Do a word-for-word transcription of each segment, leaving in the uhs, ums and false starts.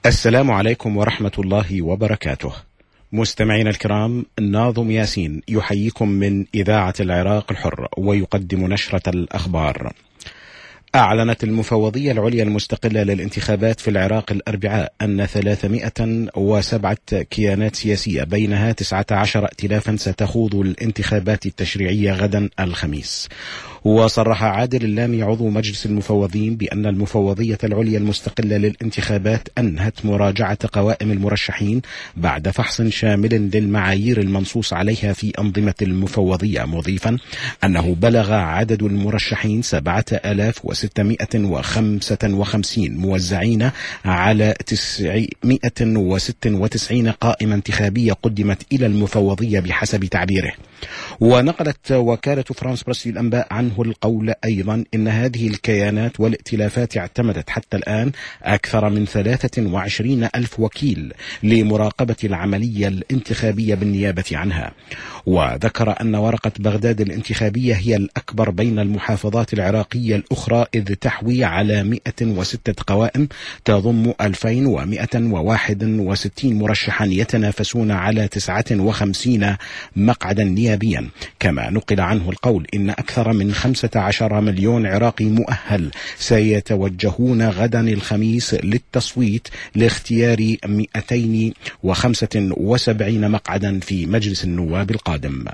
السلام عليكم ورحمة الله وبركاته. مستمعينا الكرام، ناظم ياسين يحييكم من إذاعة العراق الحر ويقدم نشرة الأخبار. أعلنت المفوضية العليا المستقلة للانتخابات في العراق الأربعاء أن ثلاثمائة وسبعة كيانات سياسية بينها تسعة عشر ائتلافا ستخوض الانتخابات التشريعية غدا الخميس. وصرح عادل اللامي عضو مجلس المفوضين بأن المفوضية العليا المستقلة للانتخابات أنهت مراجعة قوائم المرشحين بعد فحص شامل للمعايير المنصوص عليها في أنظمة المفوضية، مضيفا أنه بلغ عدد المرشحين سبعة آلاف وستمائة وخمسة وخمسين موزعين على تسعمائة وستة وتسعين قائمة انتخابية قدمت إلى المفوضية بحسب تعبيره. ونقلت وكالة فرانس بريس للأنباء عنه القول أيضا إن هذه الكيانات والائتلافات اعتمدت حتى الآن أكثر من ثلاثة وعشرين ألف وكيل لمراقبة العملية الانتخابية بالنيابة عنها. وذكر أن ورقة بغداد الانتخابية هي الأكبر بين المحافظات العراقية الأخرى، إذ تحوي على مئة وستة قوائم تضم ألفين ومئة وواحد وستين مرشحا يتنافسون على تسعة وخمسين مقعدا نيابيا. كما نقل عنه القول إن أكثر من خمسة عشر مليون عراقي مؤهل سيتوجهون غدا الخميس للتصويت لاختيار مئتين وخمسة وسبعين مقعدا في مجلس النواب القادم.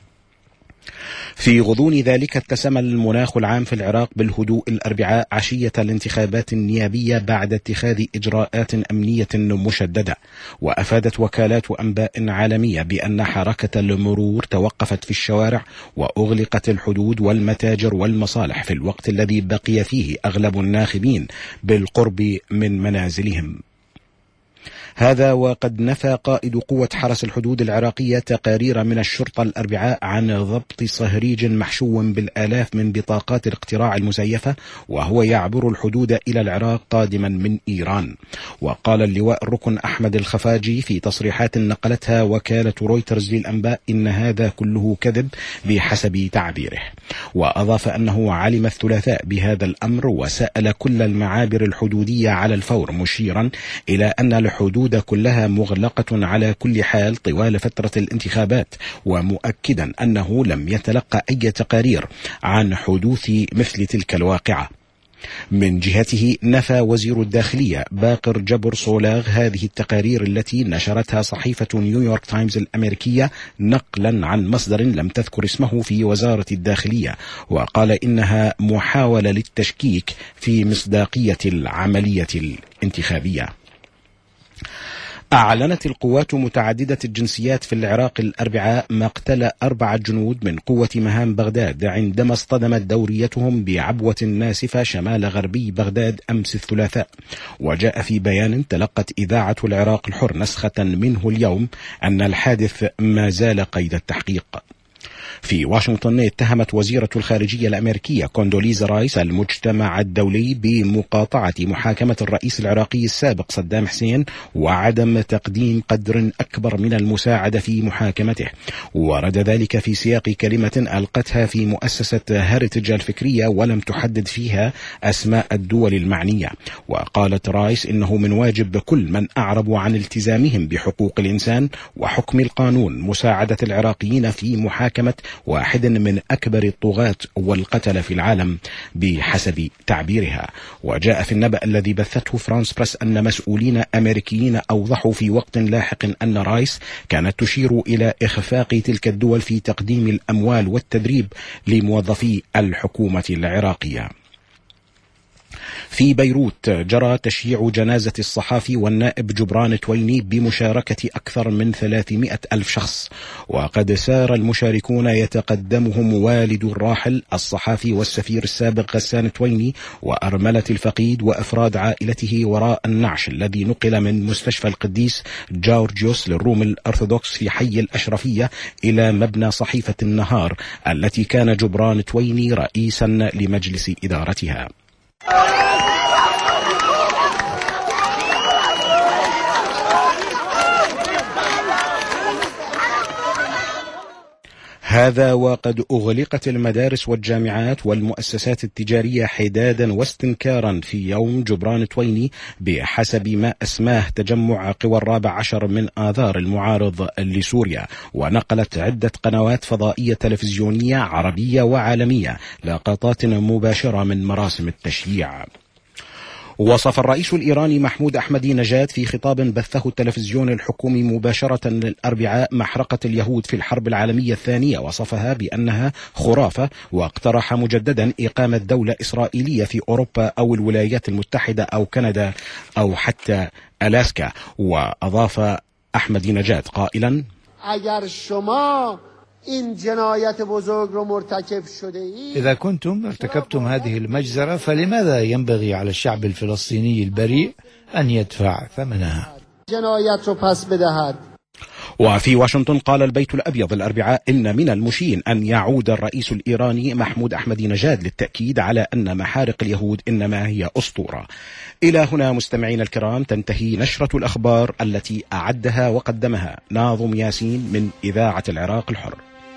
في غضون ذلك اتسم المناخ العام في العراق بالهدوء الأربعاء عشية الانتخابات النيابية بعد اتخاذ إجراءات أمنية مشددة. وأفادت وكالات أنباء عالمية بأن حركة المرور توقفت في الشوارع وأغلقت الحدود والمتاجر والمصالح في الوقت الذي بقي فيه أغلب الناخبين بالقرب من منازلهم. هذا وقد نفى قائد قوة حرس الحدود العراقية تقارير من الشرطة الأربعاء عن ضبط صهريج محشو بالآلاف من بطاقات الاقتراع المزيفة وهو يعبر الحدود إلى العراق قادما من إيران. وقال اللواء الركن أحمد الخفاجي في تصريحات نقلتها وكالة رويترز للأنباء إن هذا كله كذب بحسب تعبيره. وأضاف أنه علم الثلاثاء بهذا الأمر وسأل كل المعابر الحدودية على الفور، مشيرا إلى أن الحدود كلها مغلقة على كل حال طوال فترة الانتخابات، ومؤكدا أنه لم يتلقى أي تقارير عن حدوث مثل تلك الواقعة. من جهته نفى وزير الداخلية باقر جبر صولاغ هذه التقارير التي نشرتها صحيفة نيويورك تايمز الأمريكية نقلا عن مصدر لم تذكر اسمه في وزارة الداخلية، وقال إنها محاولة للتشكيك في مصداقية العملية الانتخابية. أعلنت القوات متعددة الجنسيات في العراق الأربعاء مقتل أربعة جنود من قوة مهام بغداد عندما اصطدمت دوريتهم بعبوة ناسفة شمال غربي بغداد أمس الثلاثاء. وجاء في بيان تلقت إذاعة العراق الحر نسخة منه اليوم أن الحادث ما زال قيد التحقيق. في واشنطن اتهمت وزيرة الخارجية الأمريكية كوندوليزا رايس المجتمع الدولي بمقاطعة محاكمة الرئيس العراقي السابق صدام حسين وعدم تقديم قدر أكبر من المساعدة في محاكمته. ورد ذلك في سياق كلمة ألقتها في مؤسسة هيريتج الفكرية ولم تحدد فيها أسماء الدول المعنية. وقالت رايس إنه من واجب كل من أعربوا عن التزامهم بحقوق الإنسان وحكم القانون مساعدة العراقيين في محاكمة واحد من أكبر الطغاة والقتلة في العالم بحسب تعبيرها. وجاء في النبأ الذي بثته فرانس بريس أن مسؤولين أمريكيين أوضحوا في وقت لاحق أن رايس كانت تشير إلى إخفاق تلك الدول في تقديم الأموال والتدريب لموظفي الحكومة العراقية. في بيروت جرى تشييع جنازة الصحافي والنائب جبران تويني بمشاركة أكثر من ثلاثمائة ألف شخص. وقد سار المشاركون يتقدمهم والد الراحل الصحافي والسفير السابق غسان تويني وأرملة الفقيد وأفراد عائلته وراء النعش الذي نقل من مستشفى القديس جورجيوس للروم الأرثوذكس في حي الأشرفية إلى مبنى صحيفة النهار التي كان جبران تويني رئيسا لمجلس إدارتها. هذا وقد أغلقت المدارس والجامعات والمؤسسات التجارية حدادا واستنكارا في يوم جبران تويني بحسب ما أسماه تجمع قوى الرابع عشر من آذار المعارض لسوريا. ونقلت عدة قنوات فضائية تلفزيونية عربية وعالمية لقطات مباشرة من مراسم التشييع. وصف الرئيس الإيراني محمود أحمدي نجاد في خطاب بثه التلفزيون الحكومي مباشرة للأربعاء محرقة اليهود في الحرب العالمية الثانية، وصفها بأنها خرافة، واقترح مجددا إقامة دولة إسرائيلية في أوروبا أو الولايات المتحدة أو كندا أو حتى ألاسكا. وأضاف أحمدي نجاد قائلا: إذا كنتم ارتكبتم هذه المجزرة فلماذا ينبغي على الشعب الفلسطيني البريء أن يدفع ثمنها؟ وفي واشنطن قال البيت الأبيض الأربعاء إن من المشين أن يعود الرئيس الإيراني محمود أحمدي نجاد للتأكيد على أن محارق اليهود إنما هي أسطورة. إلى هنا مستمعين الكرام تنتهي نشرة الأخبار التي أعدها وقدمها ناظم ياسين من إذاعة العراق الحر.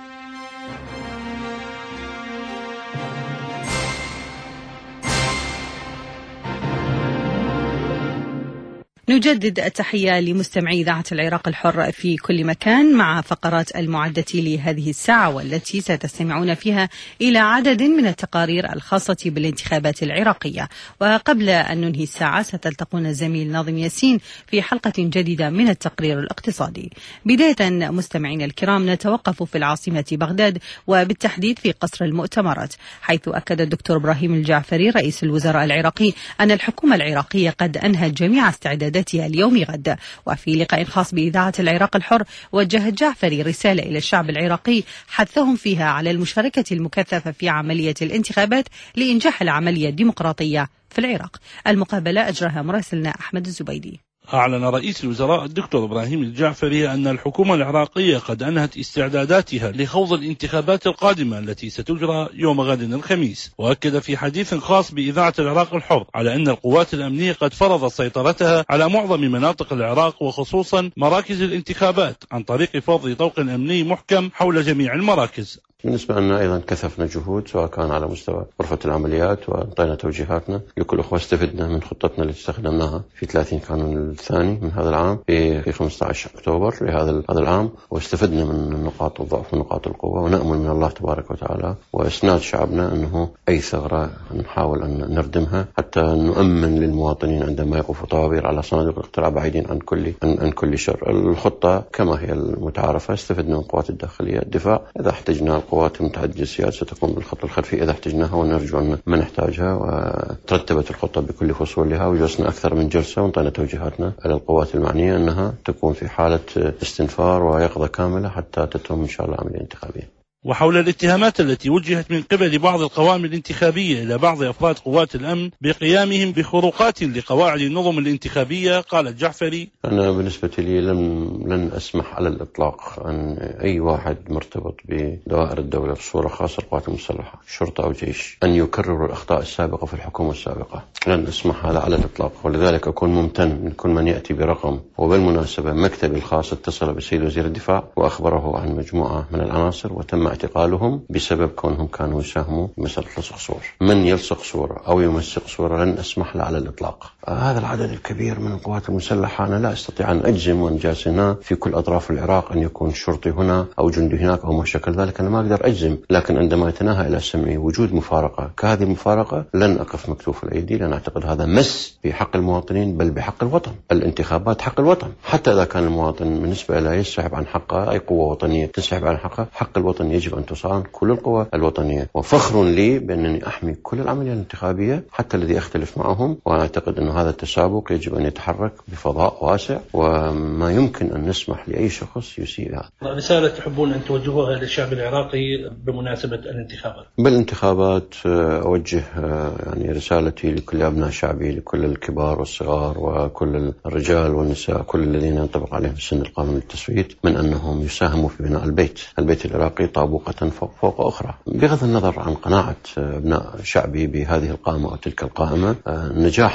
نجدد التحية لمستمعي إذاعة العراق الحر في كل مكان مع فقرات المعدة لهذه الساعة، والتي ستستمعون فيها إلى عدد من التقارير الخاصة بالانتخابات العراقية. وقبل أن ننهي الساعة ستلتقون الزميل ناظم ياسين في حلقة جديدة من التقرير الاقتصادي. بداية مستمعين الكرام نتوقف في العاصمة بغداد، وبالتحديد في قصر المؤتمرات، حيث أكد الدكتور إبراهيم الجعفري رئيس الوزراء العراقي أن الحكومة العراقية قد أنهت جميع استعدادات اليوم غد. وفي لقاء خاص بإذاعة العراق الحر وجه الجعفري رسالة إلى الشعب العراقي حثهم فيها على المشاركة المكثفة في عملية الانتخابات لإنجاح العملية الديمقراطية في العراق. المقابلة أجراها مراسلنا أحمد الزبيدي. أعلن رئيس الوزراء الدكتور إبراهيم الجعفري أن الحكومة العراقية قد أنهت استعداداتها لخوض الانتخابات القادمة التي ستجرى يوم غد الخميس. وأكد في حديث خاص بإذاعة العراق الحر على أن القوات الأمنية قد فرضت سيطرتها على معظم مناطق العراق وخصوصا مراكز الانتخابات عن طريق فرض طوق أمني محكم حول جميع المراكز. بالنسبة لنا أيضا كثفنا جهود سواء كان على مستوى غرفة العمليات وانطينا توجيهاتنا لكل أخوة. استفدنا من خطتنا التي استخدمناها في ثلاثين كانون الثاني من هذا العام في خمسة عشر أكتوبر لهذا هذا العام، واستفدنا من نقاط الضعف ونقاط القوة، ونأمل من الله تبارك وتعالى وإسناد شعبنا أنه أي ثغرة نحاول أن نردمها حتى نؤمن للمواطنين عندما يقفوا طوابير على صناديق الاقتراع بعيدين عن كل عن, عن كل شر. الخطة كما هي المتعارفة، استفدنا من القوات الداخلية، الدفاع إذا احتجنا القوات المتعددة السياد ستقوم بالخط الخلفي إذا احتجناها، ونرجو أن ما نحتاجها. وترتبت الخطة بكل فصولها، وجلسنا أكثر من جلسة وانطينا توجيهاتنا على القوات المعنية أنها تكون في حالة استنفار ويقظة كاملة حتى تتم إن شاء الله العملية الانتخابية. وحول الاتهامات التي وجهت من قبل بعض القوائم الانتخابية إلى بعض أفراد قوات الأمن بقيامهم بخروقات لقواعد النظم الانتخابية، قال الجعفري: أنا بالنسبة لي لن, لن أسمح على الإطلاق أن أي واحد مرتبط بدوائر الدولة بصورة خاصة القوات المسلحة شرطة أو جيش أن يكرر الأخطاء السابقة في الحكومة السابقة. لن أسمح هذا على الإطلاق، ولذلك أكون ممتن من كل من يأتي برقم. وبالمناسبة مكتبي الخاص اتصل بالسيد وزير الدفاع وأخبره عن مجموعة من العناصر وتم اعتقالهم بسبب كونهم كانوا يساهموا بمسألة لصق صور. من يلصق صورة أو يمسك صورة لن أسمح له على الإطلاق. هذا العدد الكبير من القوات المسلحة أنا لا أستطيع أن أجزم وأن جالسنا في كل أطراف العراق أن يكون شرطي هنا أو جندي هناك أو ما شكل ذلك، أنا ما أقدر أجزم. لكن عندما يتناهى إلى سمعي وجود مفارقة كهذه المفارقة لن أقف مكتوف الأيدي، لأن أعتقد هذا مس بحق المواطنين بل بحق الوطن. الانتخابات حق الوطن، حتى إذا كان المواطن بالنسبة له يسحب عن حقه، أي قوة وطنية تسحب عن حقه، حق الوطن يجب أن تصان كل القوى الوطنية. وفخر لي بأنني أحمي كل العملية الانتخابية حتى الذي أختلف معهم، وأنا أعتقد أن هذا التسابق يجب أن يتحرك بفضاء واسع وما يمكن أن نسمح لأي شخص يسيء هذا. رسالة تحبون أن توجهوها للشعب العراقي بمناسبة الانتخابات؟ بالانتخابات أوجه يعني رسالتي لكل أبناء شعبي، لكل الكبار والصغار وكل الرجال والنساء، كل الذين ينطبق عليهم سن القانون للتصويت، من أنهم يساهموا في بناء البيت البيت العراقي طابوقة فوق, فوق أخرى. بغض النظر عن قناعة أبناء شعبي بهذه القائمة أو تلك القائمة، نجاحنا في العمل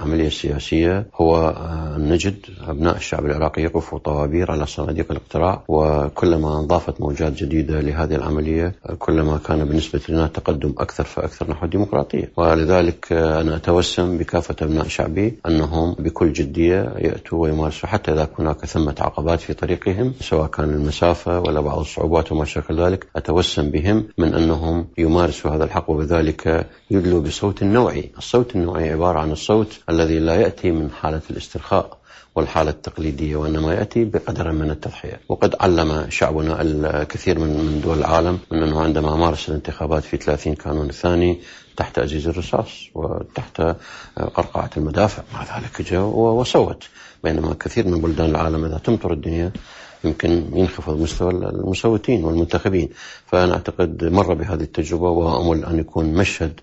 العملية السياسية هو أن نجد أبناء الشعب العراقي يقفوا طوابير على صناديق الاقتراع، وكلما انضافت موجات جديدة لهذه العملية كلما كان بالنسبة لنا تقدم أكثر فأكثر نحو الديمقراطية. ولذلك أنا أتوسم بكافة أبناء شعبي أنهم بكل جدية يأتوا ويمارسوا، حتى إذا هناك ثمة عقبات في طريقهم سواء كان المسافة ولا بعض الصعوبات وما شابه ذلك، أتوسم بهم من أنهم يمارسوا هذا الحق، وبذلك يدلوا بصوت نوعي. الصوت النوعي عبارة عن الصوت الذي لا يأتي من حالة الاسترخاء والحالة التقليدية، وإنما يأتي بقدر من التضحية. وقد علم شعبنا الكثير من دول العالم من أنه عندما مارس الانتخابات في ثلاثين كانون الثاني تحت أزيز الرصاص وتحت قرقعة المدافع، مع ذلك جاء وصوت. بينما كثير من بلدان العالم إذا تمطر الدنيا يمكن ينخفض مستوى المصوتين والمنتخبين. فأنا أعتقد مر بهذه التجربة، وأمل أن يكون مشهد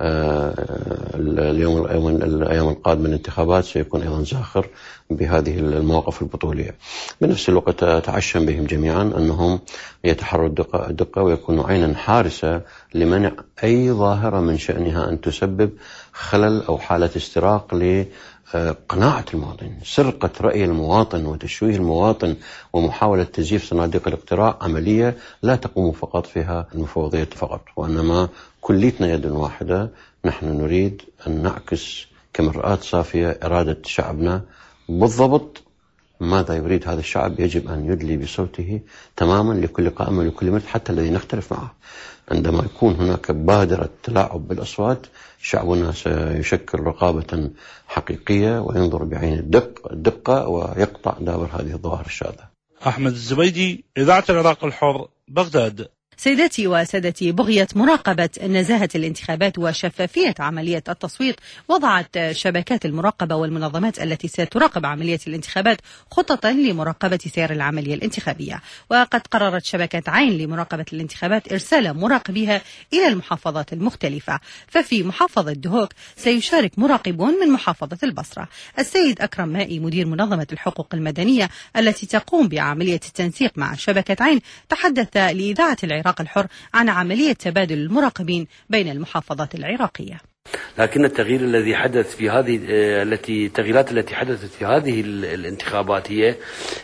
اليوم الأيام القادمة من الانتخابات سيكون أيضا زاخر بهذه المواقف البطولية. بنفس الوقت أتعشم بهم جميعا أنهم يتحروا الدقة, الدقة ويكونوا عينا حارسة لمنع أي ظاهرة من شأنها أن تسبب خلل أو حالة استراق ل قناعة المواطن. سرقة رأي المواطن وتشويه المواطن ومحاولة تزييف صناديق الاقتراع عملية لا تقوم فقط فيها المفوضية فقط، وإنما كليتنا يد واحدة. نحن نريد أن نعكس كمرآة صافية إرادة شعبنا بالضبط. ماذا يريد هذا الشعب يجب أن يدلي بصوته تماما لكل قائمة ولكل مرد، حتى الذي نختلف معه. عندما يكون هناك بادرة تلاعب بالأصوات شعبنا سيشكل رقابة حقيقية وينظر بعين الدق الدقة ويقطع دابر هذه الظواهر الشاذة. أحمد الزبيدي، إذاعة العراق الحر، بغداد. سيداتي وسادتي، بغية مراقبة نزاهة الانتخابات وشفافية عملية التصويت، وضعت شبكات المراقبة والمنظمات التي ستراقب عملية الانتخابات خططا لمراقبة سير العملية الانتخابية. وقد قررت شبكة عين لمراقبة الانتخابات إرسال مراقبيها إلى المحافظات المختلفة. ففي محافظة دهوك سيشارك مراقبون من محافظة البصرة. السيد أكرم مائي مدير منظمة الحقوق المدنية التي تقوم بعملية التنسيق مع شبكة عين تحدث لإذاعة العراق الحر عن عملية تبادل المراقبين بين المحافظات العراقية. لكن التغيير الذي حدث في هذه التي التغييرات التي حدثت في هذه الانتخابات هي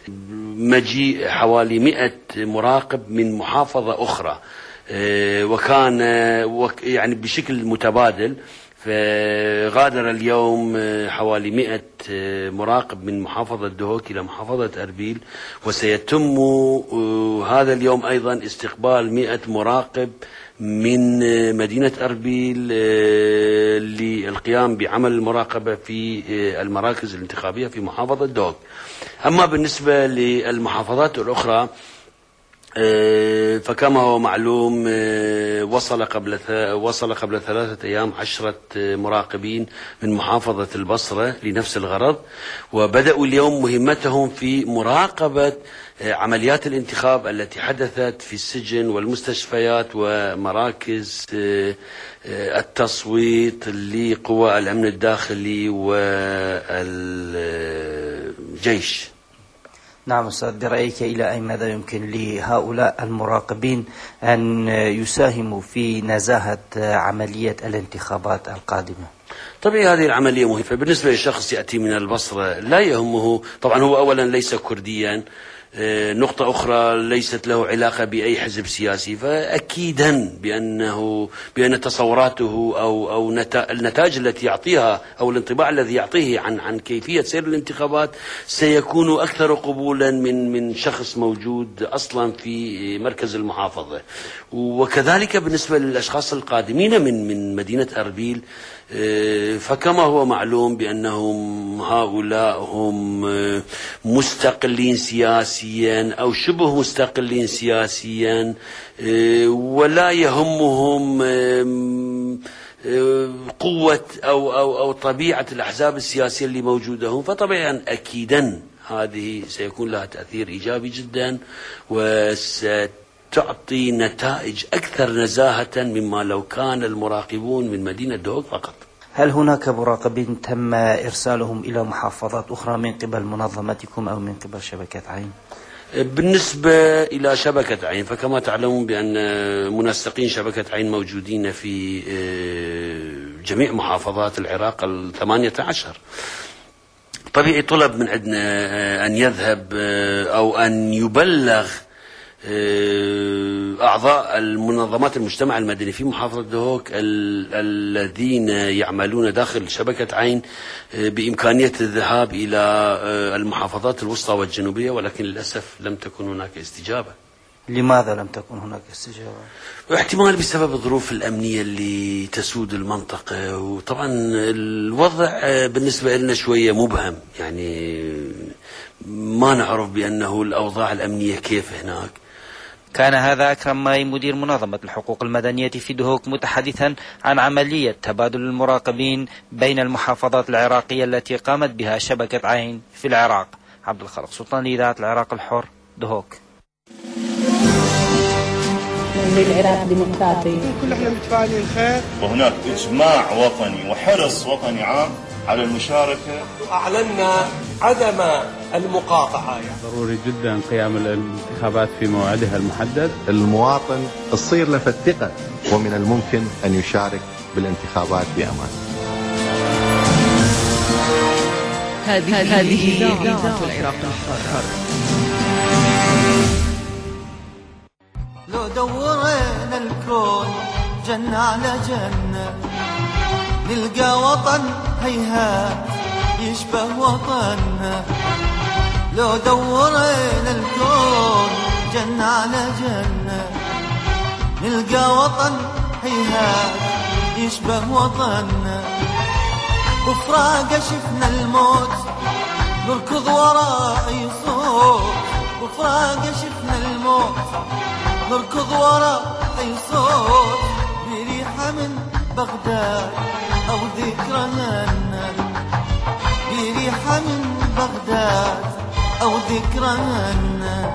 مجيء حوالي مئة مراقب من محافظة أخرى، وكان يعني بشكل متبادل. فغادر اليوم حوالي مئة مراقب من محافظة دهوك إلى محافظة أربيل، وسيتم هذا اليوم أيضا استقبال مئة مراقب من مدينة أربيل للقيام بعمل المراقبة في المراكز الانتخابية في محافظة دهوك. أما بالنسبة للمحافظات الأخرى فكما هو معلوم وصل قبل وصل قبل ثلاثة أيام عشرة مراقبين من محافظة البصرة لنفس الغرض، وبدأوا اليوم مهمتهم في مراقبة عمليات الانتخاب التي حدثت في السجن والمستشفيات ومراكز التصويت لقوى الأمن الداخلي والجيش. نعم أستاذ، برأيك إلى أي مدى يمكن لهؤلاء المراقبين أن يساهموا في نزاهة عملية الانتخابات القادمة؟ طبعا هذه العملية مهمة. بالنسبة لشخص يأتي من البصرة لا يهمه، طبعا هو أولا ليس كرديا، نقطة أخرى ليست له علاقة بأي حزب سياسي، فأكيدا بأنه بأن تصوراته أو أو النتائج التي يعطيها أو الانطباع الذي يعطيه عن عن كيفية سير الانتخابات سيكون أكثر قبولا من من شخص موجود أصلا في مركز المحافظة. وكذلك بالنسبة للأشخاص القادمين من من مدينة أربيل، فكما هو معلوم بأنهم هؤلاء هم مستقلين سياسيا أو شبه مستقلين سياسيا، ولا يهمهم قوة أو أو أو طبيعة الأحزاب السياسية اللي موجودة هم. فطبعا أكيدا هذه سيكون لها تأثير إيجابي جدا وستعطي نتائج أكثر نزاهة مما لو كان المراقبون من مدينة دهوك فقط. هل هناك مراقبين تم إرسالهم إلى محافظات أخرى من قبل منظمتكم أو من قبل شبكة عين؟ بالنسبة إلى شبكة عين، فكما تعلمون بأن منسقين شبكة عين موجودين في جميع محافظات العراق الثمانية عشر. طبيعي طلب من عندنا أن يذهب أو أن يبلغ أعضاء المنظمات المجتمع المدني في محافظة دهوك الذين يعملون داخل شبكة عين بإمكانية الذهاب إلى المحافظات الوسطى والجنوبية، ولكن للأسف لم تكن هناك استجابة. لماذا لم تكن هناك استجابة؟ احتمال بسبب الظروف الأمنية اللي تسود المنطقة، وطبعا الوضع بالنسبة لنا شوية مبهم، يعني ما نعرف بأنه الأوضاع الأمنية كيف هناك. كان هذا أكرم ماي مدير منظمة الحقوق المدنية في دهوك متحدثا عن عملية تبادل المراقبين بين المحافظات العراقية التي قامت بها شبكة عين في العراق. عبد الخالق سلطان لإذاعة العراق الحر، دهوك. للعراق ديمقراطي كل احنا متفائلين خير، وهناك إجماع وطني وحرص وطني عام على المشاركة. أعلنا عدم المقاطعة. يعني ضروري جدا قيام الانتخابات في موعدها المحدد. المواطن تصير له الثقة، ومن الممكن أن يشارك بالانتخابات بأمان. هذه هذه إذاعة العراق الحر. لو دورنا الكون جنة على جنة نلقى وطن هيهات يشبه وطننا. لو دورنا الكون جنة على جنة نلقى وطن هيهات يشبه وطننا. وفراقه شفنا الموت نركض وراء أي صوت. وفراقه شفنا الموت نركض وراء أي صوت. بريحة من بغداد أو ذكرى منا. بريحة من بغداد أو ذكرى منا.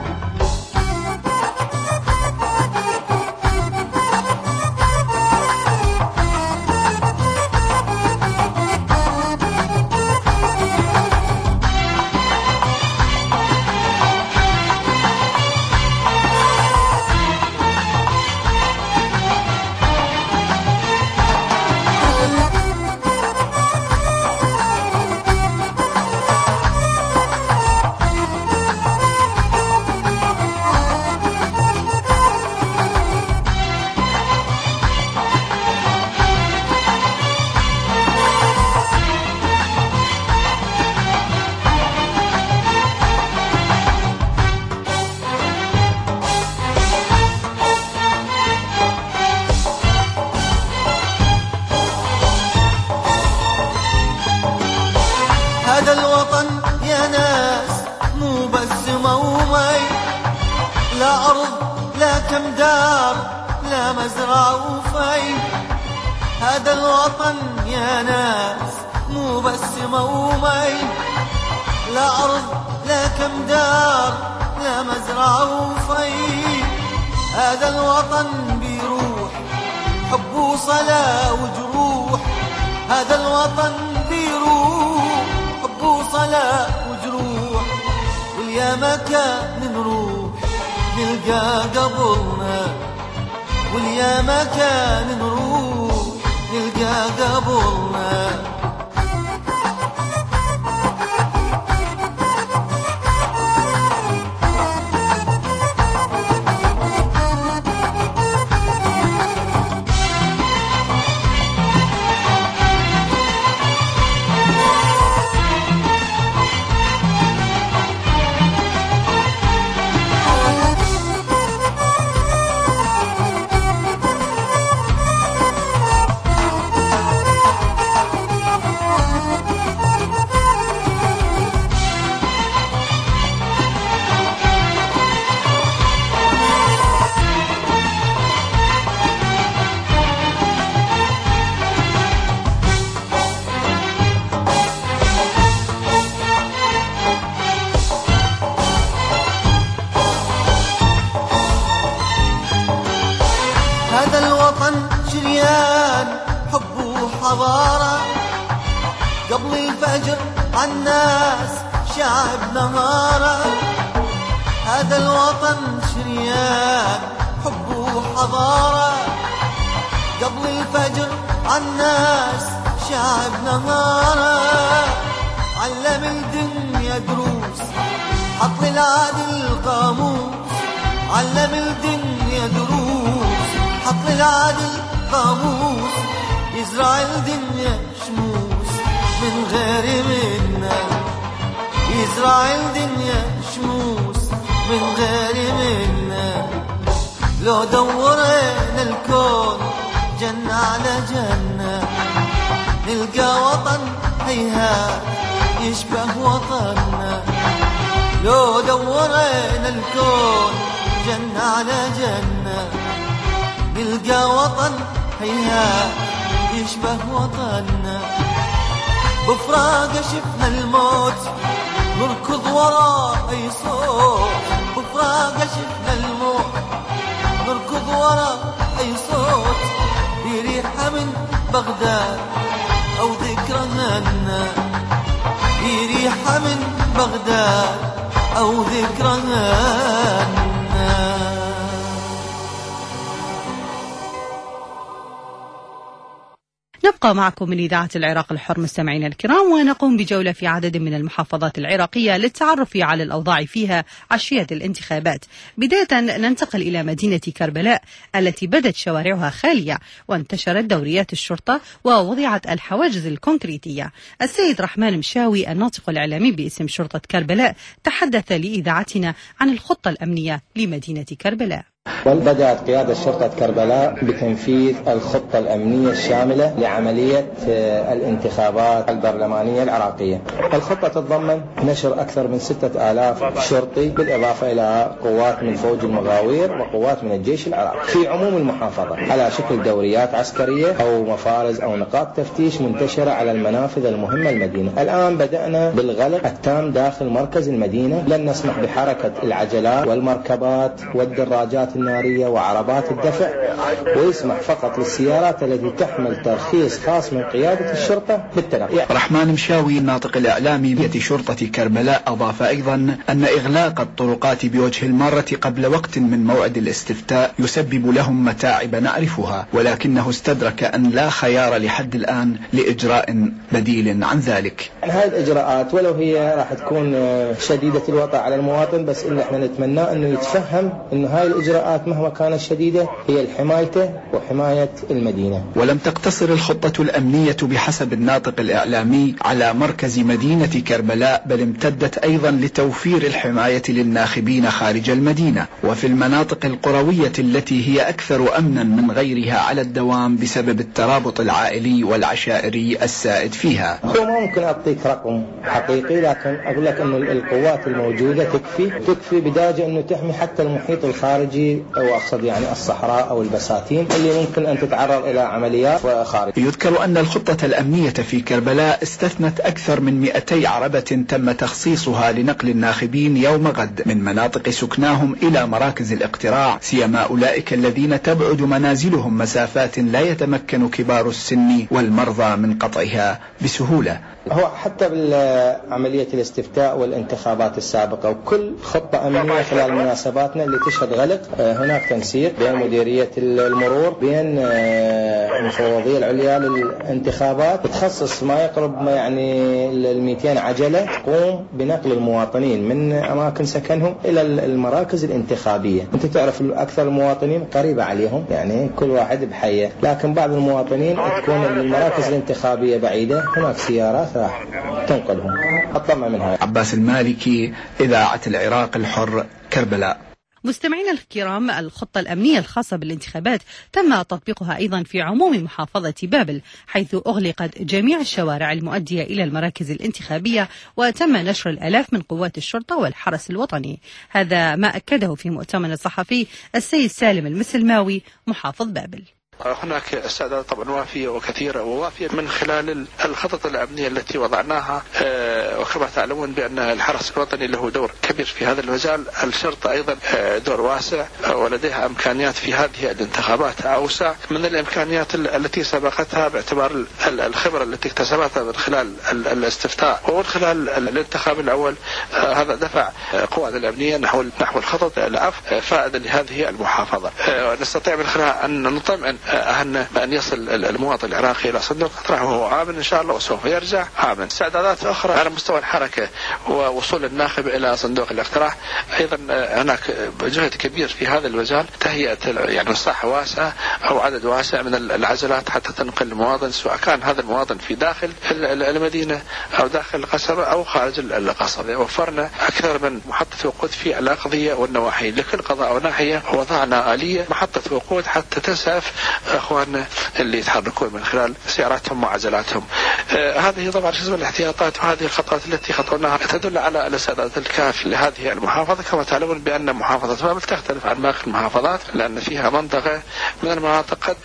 هذا الوطن يا ناس مو بس مومي. لا أرض لا كم دار لا مزرعة وفي. هذا الوطن يا ناس مو بس مومي. لا أرض لا كم دار لا مزرعة وفي. هذا الوطن بيروح حب وصلاة وجروح. هذا الوطن بيروح حب وصلاة وجروح. واليا ما كان نروح نلقى قبرنا. واليا ما كان نروح نلقى قبرنا. هذا الوطن شريان حب وحضارة. قبل الفجر عالناس شعب نهارة. هذا الوطن شريان حب وحضارة، قبل الفجر عالناس شعب نهارة، علم الدنيا دروس حط للعادل قاموس، علم الدنيا دروس حط للعادل قاموس، يزرع الدنيا شموس من غير منا، يزرع الدنيا شموس من غير منا. لو دورنا الكون جنة على جنة، نلقى وطن هيهات يشبه وطننا. لو دورنا الكون جنة على جنة، نلقى وطن هيهات يشبه وطننا. بفراقه شفنا الموت نركض وراء أي صوت، بفراقه شفنا الموت نركض وراء أي صوت، بريحة من بغداد أو ذكرى هنا، بريحة من بغداد أو ذكرى هنا. نبقى معكم من إذاعة العراق الحر مستمعينا الكرام، ونقوم بجولة في عدد من المحافظات العراقية للتعرف على الأوضاع فيها عشية الانتخابات. بداية ننتقل إلى مدينة كربلاء التي بدت شوارعها خالية وانتشرت دوريات الشرطة ووضعت الحواجز الكونكريتية. السيد رحمن مشاوي الناطق الإعلامي باسم شرطة كربلاء تحدث لإذاعتنا عن الخطة الأمنية لمدينة كربلاء. بدأت قيادة شرطة كربلاء بتنفيذ الخطة الأمنية الشاملة لعملية الانتخابات البرلمانية العراقية. الخطة تتضمن نشر أكثر من ستة آلاف شرطي بالإضافة إلى قوات من فوج المغاوير وقوات من الجيش العراقي في عموم المحافظة على شكل دوريات عسكرية أو مفارز أو نقاط تفتيش منتشرة على المنافذ المهمة المدينة. الآن بدأنا بالغلق التام داخل مركز المدينة، لن نسمح بحركة العجلات والمركبات والدراجات النارية وعربات الدفع، ويسمح فقط للسيارات التي تحمل ترخيص خاص من قيادة الشرطة بالتنقل. رحمن مشاوي الناطق الإعلامي بشرطة كربلاء أضاف أيضا أن إغلاق الطرقات بوجه المارة قبل وقت من موعد الاستفتاء يسبب لهم متاعب نعرفها، ولكنه استدرك أن لا خيار لحد الآن لإجراء بديل عن ذلك. هذه الإجراءات ولو هي راح تكون شديدة الوطأ على المواطن، بس إن احنا نتمنى أنه يتفهم أن هاي الإجراءات مهما كانت شديدة هي لحمايته وحماية المدينة. ولم تقتصر الخطة الأمنية بحسب الناطق الإعلامي على مركز مدينة كربلاء، بل امتدت أيضا لتوفير الحماية للناخبين خارج المدينة وفي المناطق القروية التي هي أكثر أمنا من غيرها على الدوام بسبب الترابط العائلي والعشائري السائد فيها. هو ما ممكن أعطيك رقم حقيقي، لكن أقول لك أن القوات الموجودة تكفي تكفي بداية أنه تحمي حتى المحيط الخارجي، أو أقصد يعني الصحراء أو البساتين اللي ممكن أن تتعرض إلى عمليات خارج. يذكر أن الخطة الأمنية في كربلاء استثنت أكثر من مئتي عربة تم تخصيصها لنقل الناخبين يوم غد من مناطق سكناهم إلى مراكز الاقتراع، سيما أولئك الذين تبعد منازلهم مسافات لا يتمكن كبار السن والمرضى من قطعها بسهولة. هو حتى بالعملية الاستفتاء والانتخابات السابقة وكل خطة أمنية خلال مناسباتنا اللي تشهد غلق، هناك تنسيق بين مديرية المرور بين المفوضية العليا للانتخابات تخصص ما يقرب ما يعني المئتين عجلة تقوم بنقل المواطنين من أماكن سكنهم إلى المراكز الانتخابية. أنت تعرف أكثر المواطنين قريبة عليهم، يعني كل واحد بحيه، لكن بعض المواطنين تكون المراكز الانتخابية بعيدة، هناك سيارات راح تنقلهم. أطمع منها. عباس المالكي، إذاعة العراق الحر، كربلاء. مستمعينا الكرام، الخطة الأمنية الخاصة بالانتخابات تم تطبيقها أيضا في عموم محافظة بابل، حيث أغلقت جميع الشوارع المؤدية إلى المراكز الانتخابية وتم نشر الآلاف من قوات الشرطة والحرس الوطني. هذا ما أكده في مؤتمر صحفي السيد سالم المسلماوي محافظ بابل. هناك استعدادات طبعا وافية وكثيرة ووافية من خلال الخطط الأمنية التي وضعناها، وكما تعلمون بأن الحرس الوطني له دور كبير في هذا المجال. الشرطة أيضا دور واسع ولديها إمكانيات في هذه الانتخابات أوسع من الإمكانيات التي سبقتها باعتبار الخبرة التي اكتسبتها من خلال الاستفتاء ومن خلال الانتخاب الأول. هذا دفع قوات الأمنية نحو نحو الخطط العفو فائدة لهذه المحافظة. نستطيع من خلالها أن نطمئن أن أن يصل المواطن العراقي إلى صندوق الاقتراع وهو آمن إن شاء الله وسوف يرجع آمن. استعدادات أخرى على مستوى الحركة ووصول الناخب إلى صندوق الاقتراع، أيضا هناك جهد كبير في هذا المجال، تهيئة يعني مساحة واسعة أو عدد واسع من العجلات حتى تنقل المواطن، سواء كان هذا المواطن في داخل المدينة أو داخل القصبة أو خارج القصبة. وفرنا أكثر من محطة وقود في الأقضية والنواحي لكل قضاء وناحية، وضعنا آلية محطة وقود حتى تسعف أخواننا اللي يتحركون من خلال سياراتهم وعجلاتهم. آه هذه طبعا جزء من الاحتياطات، وهذه الخطوات التي خطوناها تدل على الاستعداد الكافي لهذه المحافظة. كما تعلمون بأن محافظة بابل تختلف عن باقي المحافظات لأن فيها منطقة من المناطق قد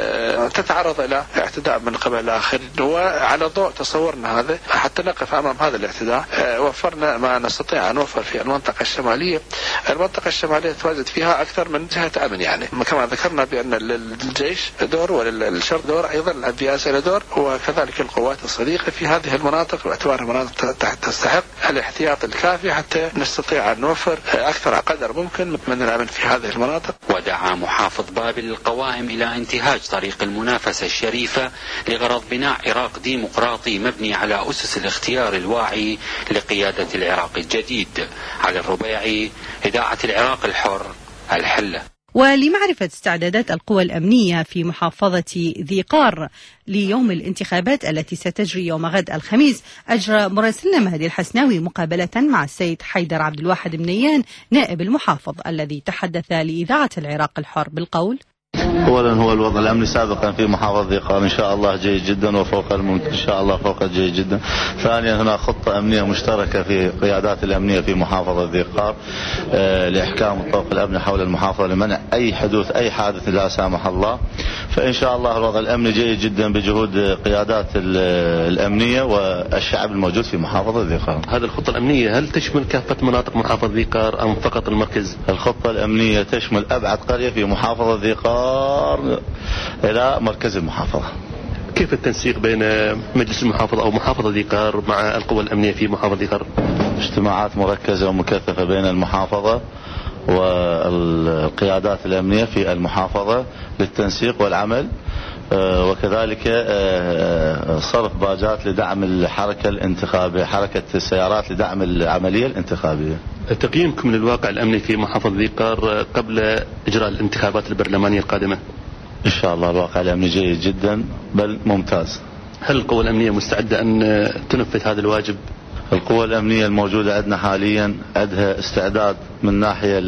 آه تتعرض إلى اعتداء من قبل الآخر، وعلى ضوء تصورنا هذا حتى نقف أمام هذا الاعتداء آه وفرنا ما نستطيع أن نوفر في المنطقة الشمالية. المنطقة الشمالية تواجد فيها أكثر من جهة أمن، يعني كما ذكرنا بأن الجيش دور وللشرطة دور، أيضا البياسة له دور، وكذلك القوات الصديقة في هذه المناطق باعتبارها مناطق تستحق الاحتياط الكافي حتى نستطيع أن نوفر أكثر قدر ممكن من الأمن في هذه المناطق. ودعا محافظ بابل القوائم إلى انتهاج طريق المنافسة الشريفة لغرض بناء عراق ديمقراطي مبني على أسس الاختيار الواعي لقيادة العراق الجديد. على الربيعي، إذاعة العراق الحر، الحلة. ولمعرفة استعدادات القوى الأمنية في محافظة ذي قار ليوم الانتخابات التي ستجري يوم غد الخميس، أجرى مراسلنا مهدي الحسناوي مقابلة مع السيد حيدر عبد الواحد بنيان نائب المحافظ الذي تحدث لإذاعة العراق الحر بالقول: أولا هو الوضع الأمني سابقا في محافظة ذي قار إن شاء الله جيد جدا وفوق الممكن إن شاء الله فوق جيد جدا. ثانيا هناك خطة أمنية مشتركة في قيادات الأمنية في محافظة ذي قار آه لإحكام الطوق الأمني حول المحافظة لمنع أي حدوث أي حادث لا سامح الله. فإن شاء الله الوضع الأمني جيد جدا بجهود قيادات الأمنية والشعب الموجود في محافظة ذي قار. هذه الخطة الأمنية هل تشمل كافة مناطق محافظة ذي قار أم فقط المركز؟ الخطة الأمنية تشمل أبعد قرية في محافظة ذي قار إلى مركز المحافظة. كيف التنسيق بين مجلس المحافظة أو محافظة ذي قار مع القوى الأمنية في محافظة ذي قار؟ اجتماعات مركزة ومكثفة بين المحافظة والقيادات الأمنية في المحافظة للتنسيق والعمل، وكذلك صرف باجات لدعم الحركة الانتخابية، حركة السيارات لدعم العملية الانتخابية. تقييمكم للواقع الأمني في محافظة ذي قار قبل إجراء الانتخابات البرلمانية القادمة؟ إن شاء الله الواقع الأمني جيد جدا بل ممتاز. هل القوى الأمنية مستعدة أن تنفذ هذا الواجب؟ القوى الأمنية الموجودة عندنا حاليا عندها استعداد من ناحية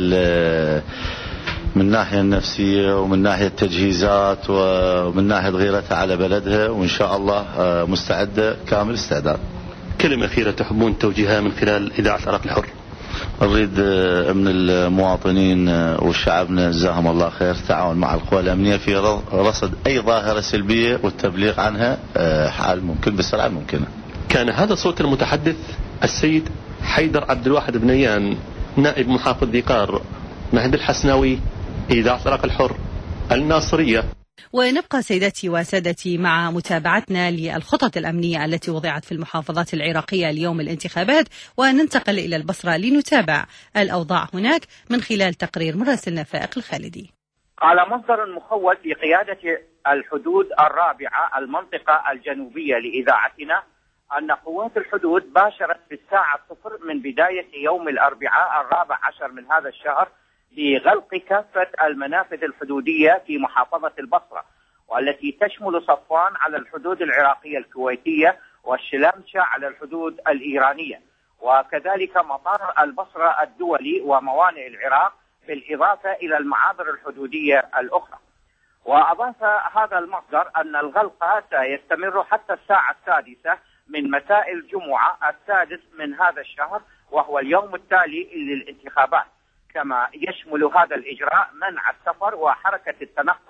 من الناحية النفسية ومن ناحية التجهيزات ومن ناحية غيرتها على بلدها، وإن شاء الله مستعدة كامل استعداد. كلمة أخيرة تحبون توجيهها من خلال إذاعة العراق الحر؟ نريد من المواطنين والشعبنا جزاهم الله خير التعاون مع القوى الأمنية في رصد أي ظاهرة سلبية والتبليغ عنها حال ممكن بالسرعة الممكنة. كان هذا صوت المتحدث السيد حيدر عبد الواحد بنيان نائب محافظ ذي قار. مهدي الحسناوي، إذاعة العراق الحر، الناصرية. ونبقى سيداتي وسادتي مع متابعتنا للخطط الأمنية التي وضعت في المحافظات العراقية ليوم الانتخابات، وننتقل إلى البصرة لنتابع الأوضاع هناك من خلال تقرير مراسلنا فائق الخالدي. على مصدر مخول في قيادة الحدود الرابعة المنطقة الجنوبية لإذاعتنا أن قوات الحدود باشرت في الساعة صفر من بداية يوم الأربعاء الرابع عشر من هذا الشهر بغلق كافة المنافذ الحدودية في محافظة البصرة، والتي تشمل صفوان على الحدود العراقية الكويتية والشلامشة على الحدود الإيرانية، وكذلك مطار البصرة الدولي وموانئ العراق، بالإضافة إلى المعابر الحدودية الأخرى. وأضاف هذا المصدر أن الغلق سيستمر حتى الساعة السادسة من مساء الجمعة السادس من هذا الشهر، وهو اليوم التالي للانتخابات. كما يشمل هذا الإجراء منع السفر وحركة التنقل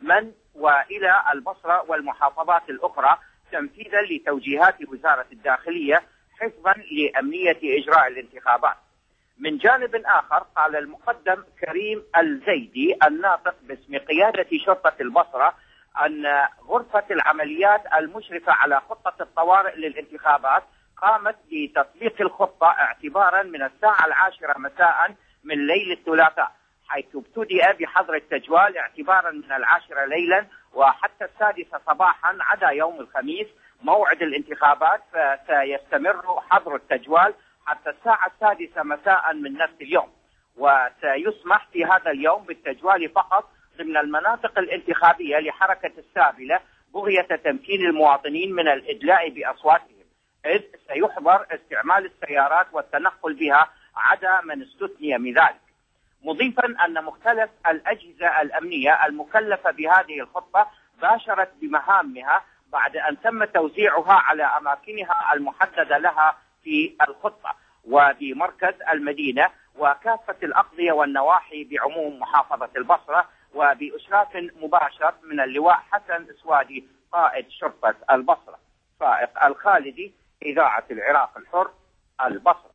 من وإلى البصرة والمحافظات الأخرى تنفيذا لتوجيهات وزارة الداخلية حفظا لأمنية إجراء الانتخابات. من جانب آخر قال المقدم كريم الزيدي الناطق باسم قيادة شرطة البصرة أن غرفة العمليات المشرفة على خطة الطوارئ للانتخابات قامت بتطبيق الخطة اعتبارا من الساعة العاشرة مساء من ليل الثلاثاء، حيث ابتدأ بحظر التجوال اعتبارا من العاشرة ليلا وحتى السادسة صباحا عدا يوم الخميس موعد الانتخابات، فسيستمر حظر التجوال حتى الساعة السادسة مساء من نفس اليوم، وسيسمح في هذا اليوم بالتجوال فقط ضمن المناطق الانتخابية لحركة السابلة بغية تمكين المواطنين من الإدلاء بأصواتهم، إذ سيحظر استعمال السيارات والتنقل بها عدا من استثني من ذلك. مضيفا أن مختلف الأجهزة الأمنية المكلفة بهذه الخطة باشرت بمهامها بعد أن تم توزيعها على أماكنها المحددة لها في الخطة وبمركز المدينة وكافة الأقضية والنواحي بعموم محافظة البصرة، وبإشراف مباشر من اللواء حسن اسوادي قائد شرطة البصرة. فائق الخالدي، إذاعة العراق الحر، البصرة.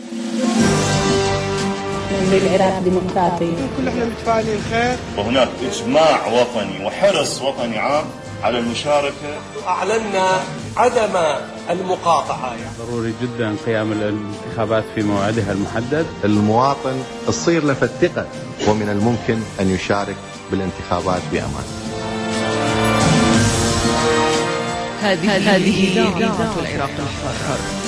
للعراق ديمقراطي كل احنا متفائلين خير، وهناك إجماع وطني وحرص وطني عام على المشاركة. أعلنا عدم المقاطعة. يعني ضروري جدا قيام الانتخابات في موعدها المحدد. المواطن تصير له الثقة ومن الممكن أن يشارك بالانتخابات بأمان. هذه هذه إذاعة العراق الحر.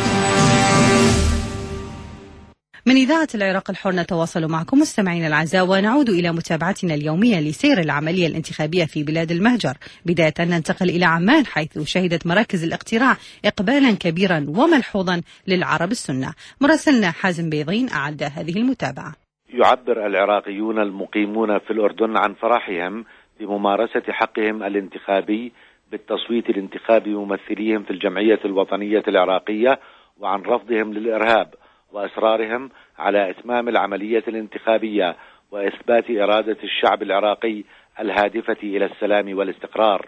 من إذاعة العراق الحر نتواصل معكم مستمعين الأعزاء ونعود إلى متابعتنا اليومية لسير العملية الانتخابية في بلاد المهجر. بداية ننتقل إلى عمان، حيث شهدت مراكز الاقتراع إقبالا كبيرا وملحوظا للعرب السنة. مراسلنا حازم بيضين أعد هذه المتابعة. يعبر العراقيون المقيمون في الأردن عن فرحهم بممارسة حقهم الانتخابي بالتصويت الانتخابي ممثليهم في الجمعية الوطنية العراقية، وعن رفضهم للإرهاب، وإصرارهم على إتمام العملية الانتخابية وإثبات إرادة الشعب العراقي الهادفة إلى السلام والاستقرار.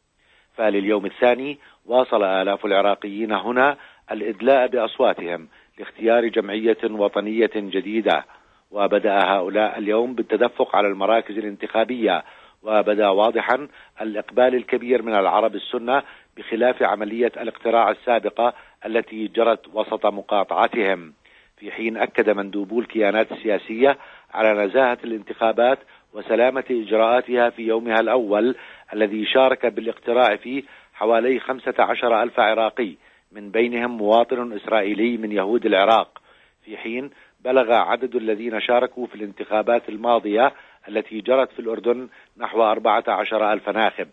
فلليوم الثاني واصل آلاف العراقيين هنا الإدلاء بأصواتهم لاختيار جمعية وطنية جديدة، وبدأ هؤلاء اليوم بالتدفق على المراكز الانتخابية، وبدأ واضحا الإقبال الكبير من العرب السنة بخلاف عملية الاقتراع السابقة التي جرت وسط مقاطعتهم، في حين أكد مندوبو الكيانات السياسية على نزاهة الانتخابات وسلامة إجراءاتها في يومها الأول الذي شارك بالاقتراع فيه حوالي خمسة عشر ألف عراقي، من بينهم مواطن إسرائيلي من يهود العراق، في حين بلغ عدد الذين شاركوا في الانتخابات الماضية التي جرت في الأردن نحو أربعة عشر ألف ناخب.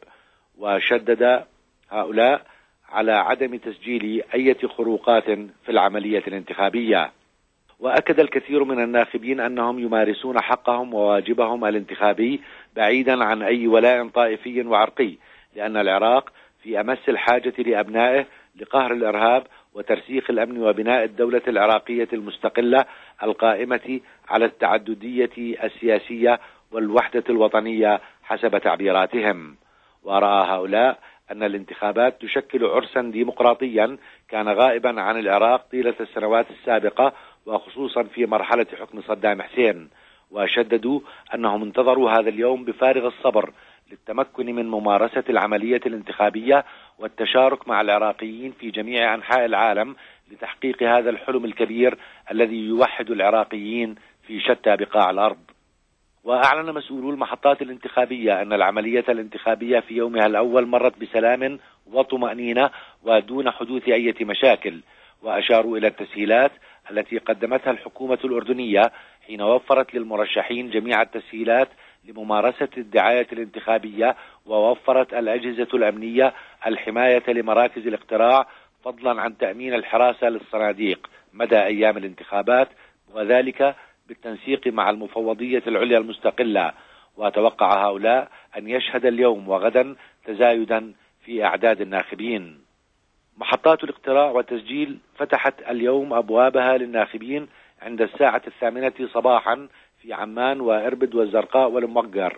وشدد هؤلاء على عدم تسجيل أي خروقات في العملية الانتخابية. وأكد الكثير من الناخبين أنهم يمارسون حقهم وواجبهم الانتخابي بعيدا عن أي ولاء طائفي وعرقي، لأن العراق في أمس الحاجة لأبنائه لقهر الإرهاب وترسيخ الأمن وبناء الدولة العراقية المستقلة القائمة على التعددية السياسية والوحدة الوطنية حسب تعبيراتهم. ورأى هؤلاء أن الانتخابات تشكل عرسا ديمقراطيا كان غائبا عن العراق طيلة السنوات السابقة، وخصوصا في مرحلة حكم صدام حسين، وشددوا أنهم انتظروا هذا اليوم بفارغ الصبر للتمكن من ممارسة العملية الانتخابية والتشارك مع العراقيين في جميع أنحاء العالم لتحقيق هذا الحلم الكبير الذي يوحد العراقيين في شتى بقاع الأرض. وأعلن مسؤولو المحطات الانتخابية أن العملية الانتخابية في يومها الأول مرت بسلام وطمأنينة ودون حدوث أي مشاكل، وأشاروا إلى التسهيلات التي قدمتها الحكومة الأردنية حين وفرت للمرشحين جميع التسهيلات لممارسة الدعاية الانتخابية، ووفرت الأجهزة الأمنية الحماية لمراكز الاقتراع فضلا عن تأمين الحراسة للصناديق مدى أيام الانتخابات، وذلك بالتنسيق مع المفوضية العليا المستقلة. وتوقع هؤلاء أن يشهد اليوم وغدا تزايدا في أعداد الناخبين. محطات الاقتراع والتسجيل فتحت اليوم أبوابها للناخبين عند الساعة الثامنة صباحا في عمان وإربد والزرقاء والموقر،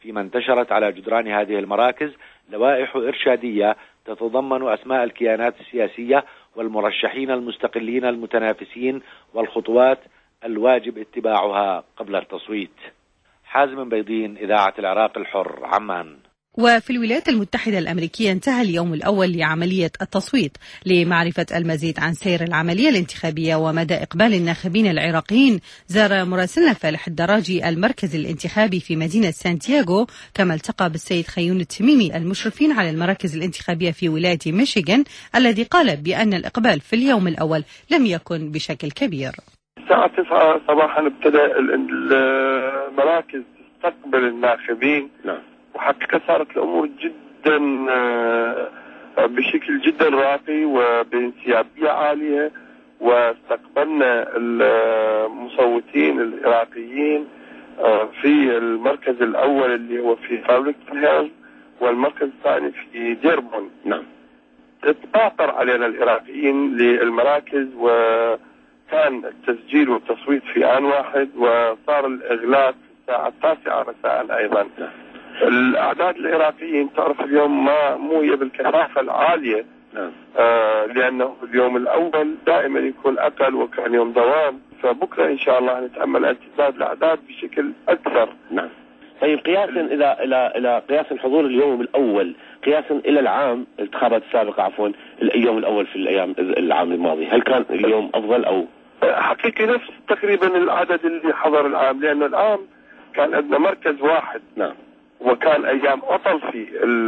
فيما انتشرت على جدران هذه المراكز لوائح إرشادية تتضمن أسماء الكيانات السياسية والمرشحين المستقلين المتنافسين والخطوات الواجب اتباعها قبل التصويت. حازم بيضين، إذاعة العراق الحر، عمان. وفي الولايات المتحدة الأمريكية انتهى اليوم الأول لعملية التصويت. لمعرفة المزيد عن سير العملية الانتخابية ومدى إقبال الناخبين العراقيين، زار مراسلنا فالح الدراجي المركز الانتخابي في مدينة سانتياغو، كما التقى بالسيد خيون التميمي المشرفين على المراكز الانتخابية في ولاية ميشيغان، الذي قال بأن الإقبال في اليوم الأول لم يكن بشكل كبير. الساعة تسعة صباحا ابتدأ المراكز تستقبل الناخبين. نعم. وحقيقة صارت الأمور جدا بشكل جدا راقي وبانسيابية عالية، واستقبلنا المصوتين العراقيين في المركز الأول اللي هو في فارلينغتون هيلز، والمركز الثاني في ديربون. نعم. تتباطر علينا العراقيين للمراكز، وكان التسجيل والتصويت في آن واحد، وصار الإغلاق في الساعة التاسعة مساء أيضا. نعم. الأعداد العراقيين تعرف اليوم ما مو هي بالكثافة العالية. نعم. آه لأنه اليوم الأول دائما يكون أقل، وكان يوم دوام، فبكرة إن شاء الله نتأمل امتداد الأعداد بشكل أكثر. نعم. طيب، قياسا إلى إلى إلى قياس الحضور اليوم الأول قياسا إلى العام الانتخابات السابقة عفوا اليوم الأول في الأيام العام الماضي، هل كان اليوم أفضل أو؟ حقيقي نفس تقريبا العدد اللي حضر العام، لأنه العام كان عندنا مركز واحد. نعم. وكان أيام أطل في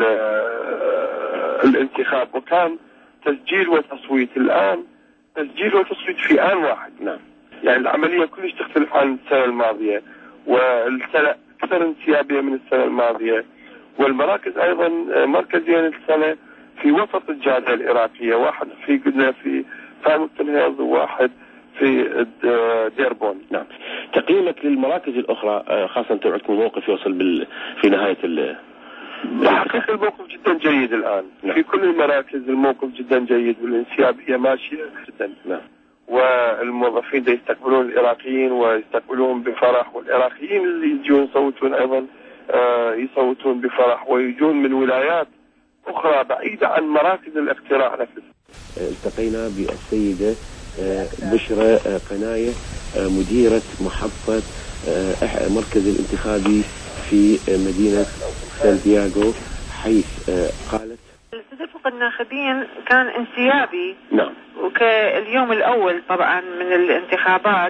الانتخاب، وكان تسجيل وتصويت. الآن تسجيل وتصويت في آن واحد. نعم. يعني العملية كلش تختلف عن السنة الماضية، والسنة أكثر انسيابية من السنة الماضية، والمراكز أيضا مركزين السنة في وسط الجادة العراقية، واحد في قلنا في فارلينغتون هيلز وواحد في ديربون. نعم. تقييمك للمراكز الأخرى خاصة عندكم موقف يوصل بال... في نهاية ال حقيقة الموقف جدا جيد الآن. نعم. في كل المراكز الموقف جدا جيد، والانسيابية ماشية جدا. نعم. والموظفين دا يستقبلون العراقيين ويستقبلون بفرح، والعراقيين اللي يجون يصوتون أيضا آه يصوتون بفرح، ويجون من ولايات أخرى بعيدة عن مراكز الاقتراع نفسها. التقينا بالسيدة بشرى قناية، مديرة محطة مركز الانتخابي في مدينة سانتياغو، حيث قالت تدفق الناخبين كان انسيابي. نعم. وكاليوم الأول طبعا من الانتخابات،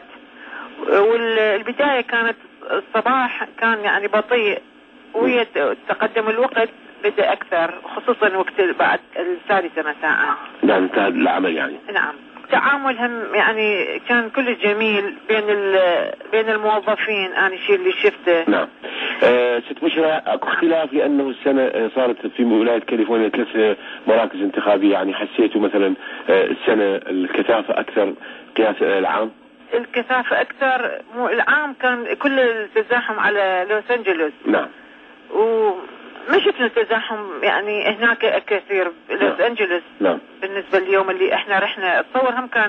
والبداية كانت الصباح كان يعني بطيء، ويتقدم الوقت بدأ أكثر، خصوصا وقت بعد السادسة مساء. نعم. انتهى العمل يعني. نعم. تعاملهم يعني كان كل جميل بين بين الموظفين، أنا الشيء اللي شفته. نعم. أه ست بشرى، اكو اختلاف لأنه السنة صارت في ولاية كاليفورنيا ثلاث مراكز انتخابية، يعني حسيتوا مثلا السنة الكثافة أكثر قياس العام؟ الكثافة أكثر، مو العام كان كل التزاحم على لوس أنجلوس. نعم. و ما شفنا تزاحم يعني هناك كثير بلوس أنجلوس. نعم. بالنسبة لليوم اللي احنا رحنا، اتصور هم كان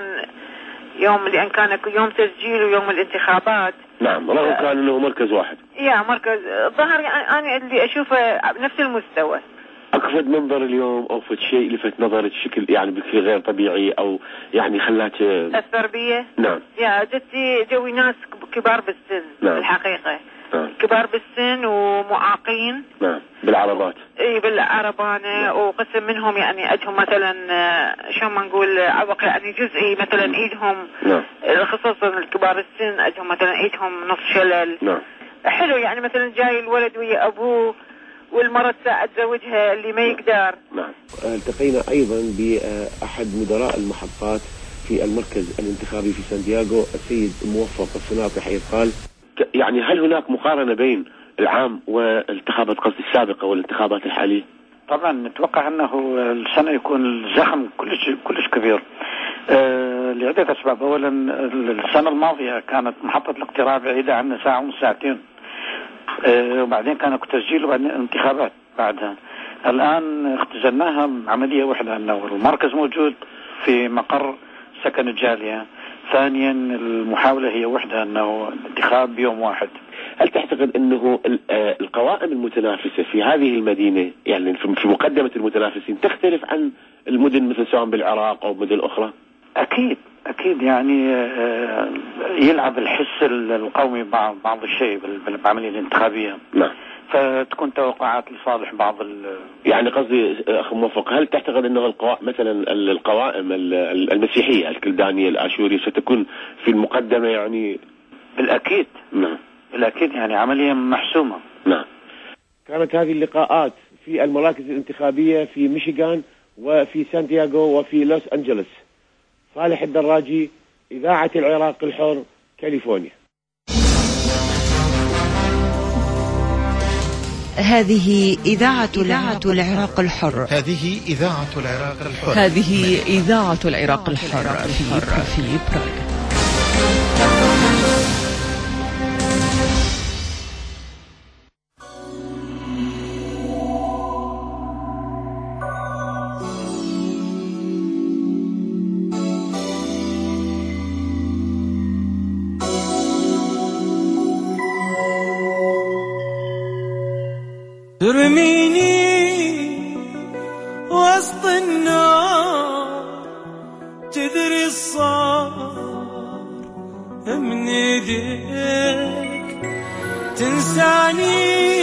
يوم لأن كان يوم تسجيل ويوم الانتخابات. نعم. رغم كان انه مركز واحد. يا مركز ظهر يعني انا اللي اشوفه نفس المستوى. اكفد منظر اليوم او فد شيء لفت نظرك شكل يعني بشكل غير طبيعي، او يعني خلاك اثر بيه؟ نعم. يا جتي جوي ناس كبار بالسن. نعم. الحقيقة. نعم. كبار بالسن ومعاقين. نعم. بالعربات. اي بالعربانة. نعم. وقسم منهم يعني ايدهم مثلا شو ما نقول عوق يعني جزئي، مثلا ايدهم. نعم. خصوصا الكبار السن ايدهم مثلا ايدهم نص شلل. نعم. حلو يعني مثلا جاي الولد ويا ابوه، والمرة تساعد زوجها اللي ما يقدر. نعم. التقينا ايضا باحد مدراء المحطات في المركز الانتخابي في سانتياغو، السيد موفق الصناطي، حيث قال يعني هل هناك مقارنة بين العام والانتخابات قصدي السابقة والانتخابات الحالية؟ طبعا نتوقع انه السنة يكون الزخم كلش كلش كبير أه لعدة اسباب. اولا السنة الماضية كانت محطة الاقتراع بعيدة عنا ساعة ونص ساعتين، أه وبعدين كان تسجيل وبعدين انتخابات بعدها. الان اختزلناها عملية واحدة، انه المركز موجود في مقر سكن الجالية. ثانيا المحاولة هي وحدة، أنه الانتخاب بيوم واحد. هل تعتقد أنه القوائم المتنافسة في هذه المدينة يعني في مقدمة المتنافسين تختلف عن المدن مثل سواء بالعراق أو مدن أخرى؟ أكيد أكيد يعني يلعب الحس القومي بعض بعض الشيء بالعملية الانتخابية. نعم. فتكون توقعات لصالح بعض ال يعني قصدي أخ موفق، هل تعتقد أنه القوائم مثلا القوائم المسيحية الكلدانية الآشوري ستكون في المقدمة يعني؟ بالأكيد. نعم. بالأكيد يعني عملية محسومة. نعم. كانت هذه اللقاءات في المراكز الانتخابية في ميشيغان وفي سانتياغو وفي لوس أنجلوس. صالح الدراجي، إذاعة العراق الحر، كاليفورنيا. هذه إذاعة العراق العراق الحر. هذه إذاعة العراق الحر. هذه إذاعة العراق الحر في براغ. ترميني وسط النار تدري الصار من ايديك تنساني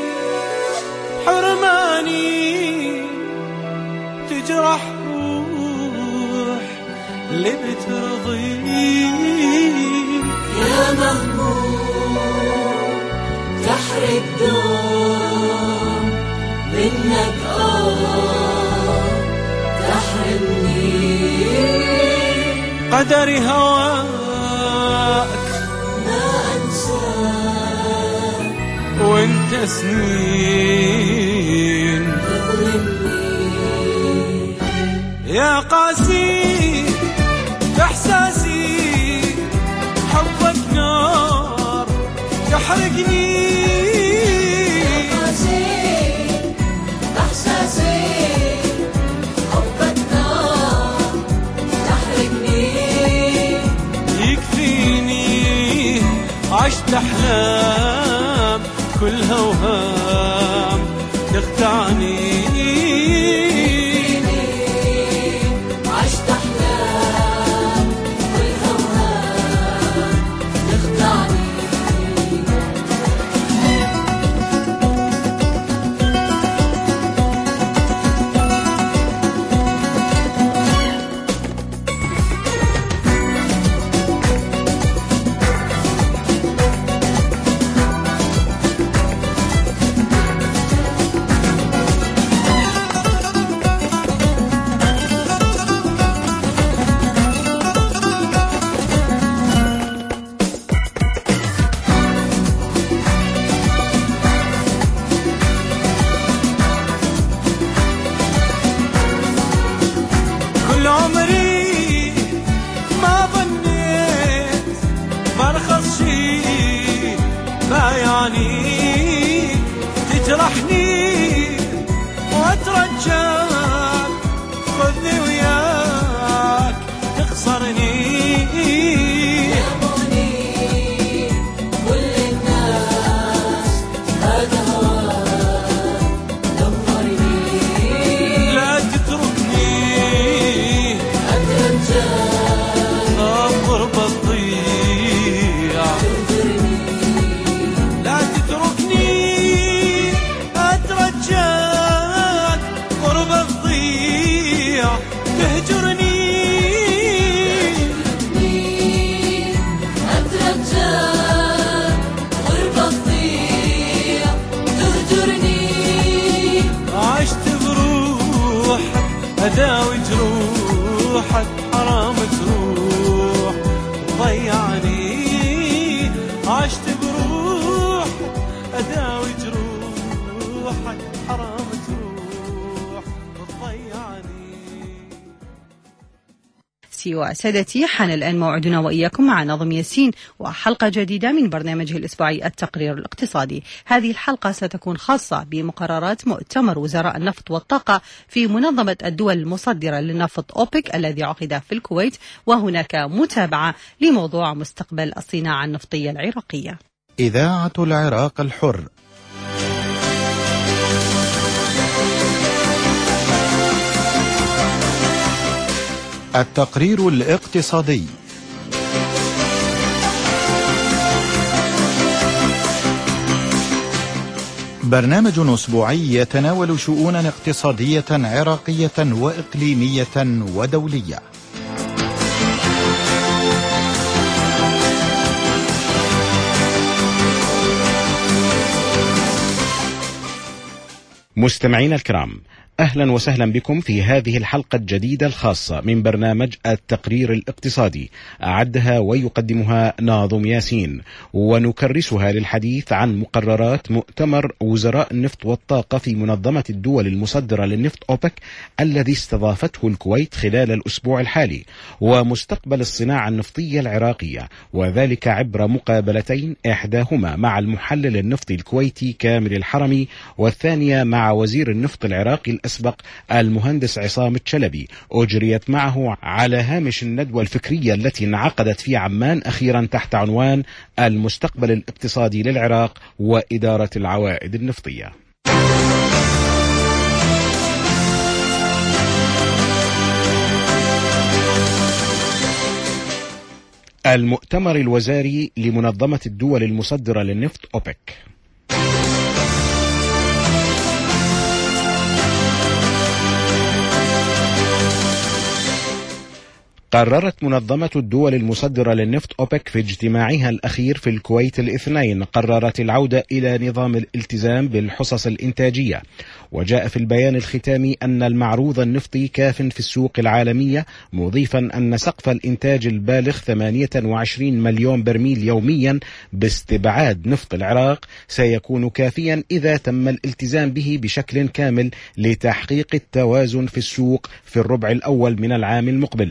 حرماني تجرح روح اللي بترضيك يا مهموم تحرق دور منك آه تحرمني قدري هواك ما أنساك وانت سنين تظلمني يا قاسي إحساسي حبك نار تحرقني عشت أحلام كلها وهام تخدعني عشت أحلام كلها وهام تخدعني عمري ما ظنيت برخص شي بايعني تجرحني واترجاك خذني وياك تخسرني أداوي جروحك حرام تروح ضيعني عشت بروحك أداوي جروحك حرام تروح ضيعني. سيوا سادتي، حان الآن موعدنا وإياكم مع نظم ياسين وحلقة جديدة من برنامجه الأسبوعي التقرير الاقتصادي. هذه الحلقة ستكون خاصة بمقررات مؤتمر وزراء النفط والطاقة في منظمة الدول المصدرة للنفط أوبك الذي عقد في الكويت، وهناك متابعة لموضوع مستقبل الصناعة النفطية العراقية. إذاعة العراق الحر. التقرير الاقتصادي. برنامج أسبوعي يتناول شؤونا اقتصادية عراقية وإقليمية ودولية. مستمعينا الكرام، أهلا وسهلا بكم في هذه الحلقة الجديدة الخاصة من برنامج التقرير الاقتصادي، أعدها ويقدمها ناظم ياسين، ونكرسها للحديث عن مقررات مؤتمر وزراء النفط والطاقة في منظمة الدول المصدرة للنفط أوبك الذي استضافته الكويت خلال الأسبوع الحالي، ومستقبل الصناعة النفطية العراقية، وذلك عبر مقابلتين، إحداهما مع المحلل النفطي الكويتي كامل الحرمي، والثانية مع وزير النفط العراقي الأسبق المهندس عصام الشلبي، أجريت معه على هامش الندوة الفكرية التي انعقدت في عمان أخيرا تحت عنوان المستقبل الاقتصادي للعراق وإدارة العوائد النفطية. المؤتمر الوزاري لمنظمة الدول المصدرة للنفط أوبك. قررت منظمة الدول المصدرة للنفط أوبك في اجتماعها الأخير في الكويت الاثنين قررت العودة إلى نظام الالتزام بالحصص الإنتاجية، وجاء في البيان الختامي أن المعروض النفطي كاف في السوق العالمية، مضيفا أن سقف الإنتاج البالغ ثمانية وعشرين مليون برميل يوميا باستبعاد نفط العراق سيكون كافيا إذا تم الالتزام به بشكل كامل لتحقيق التوازن في السوق في الربع الأول من العام المقبل.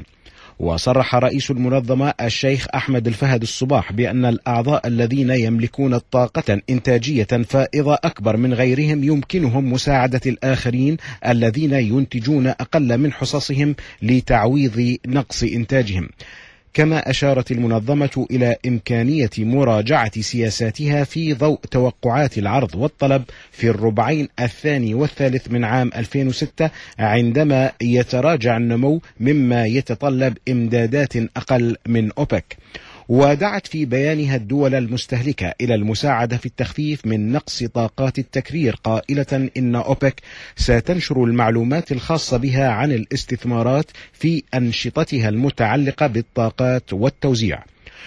وصرح رئيس المنظمة الشيخ أحمد الفهد الصباح بأن الأعضاء الذين يملكون طاقة إنتاجية فائضة أكبر من غيرهم يمكنهم مساعدة الآخرين الذين ينتجون أقل من حصصهم لتعويض نقص إنتاجهم. كما أشارت المنظمة إلى إمكانية مراجعة سياساتها في ضوء توقعات العرض والطلب في الربعين الثاني والثالث من عام ألفين وستة عندما يتراجع النمو مما يتطلب إمدادات أقل من أوبك. ودعت في بيانها الدول المستهلكة إلى المساعدة في التخفيف من نقص طاقات التكرير، قائلة إن أوبك ستنشر المعلومات الخاصة بها عن الاستثمارات في أنشطتها المتعلقة بالطاقات والتوزيع.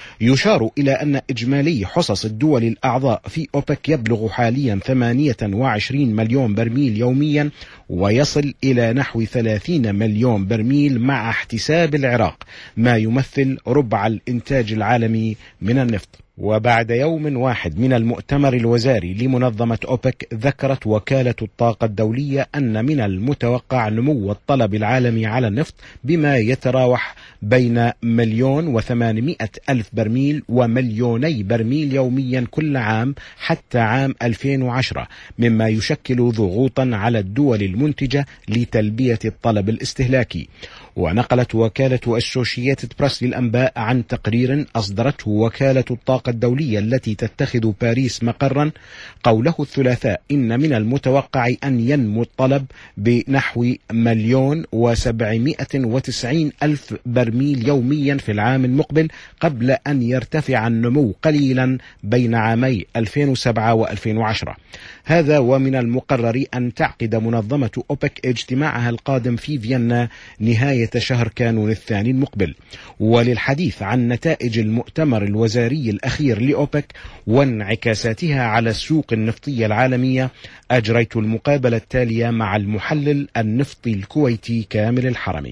يشار إلى أن إجمالي حصص الدول الأعضاء في أوبك يبلغ حاليا ثمانية وعشرين مليون برميل يوميا، ويصل إلى نحو ثلاثين مليون برميل مع احتساب العراق، ما يمثل ربع الإنتاج العالمي من النفط. وبعد يوم واحد من المؤتمر الوزاري لمنظمة أوبك، ذكرت وكالة الطاقة الدولية أن من المتوقع نمو الطلب العالمي على النفط بما يتراوح بين مليون وثمانمائة ألف برميل ومليوني برميل يوميا كل عام حتى عام ألفين وعشرة، مما يشكل ضغوطا على الدول المنتجة لتلبية الطلب الاستهلاكي. ونقلت وكالة أسوشيتد بريس للأنباء عن تقرير أصدرته وكالة الطاقة الدولية التي تتخذ باريس مقرا قوله الثلاثاء إن من المتوقع أن ينمو الطلب بنحو مليون وسبعمائة وتسعين ألف برميل يوميا في العام المقبل، قبل أن يرتفع النمو قليلا بين عامي ألفين وسبعة وألفين وعشرة. هذا ومن المقرر أن تعقد منظمة أوبك اجتماعها القادم في فيينا نهاية شهر كانون الثاني المقبل. وللحديث عن نتائج المؤتمر الوزاري الأخير لأوبك وانعكاساتها على السوق النفطية العالمية، أجريت المقابلة التالية مع المحلل النفطي الكويتي كامل الحرمي.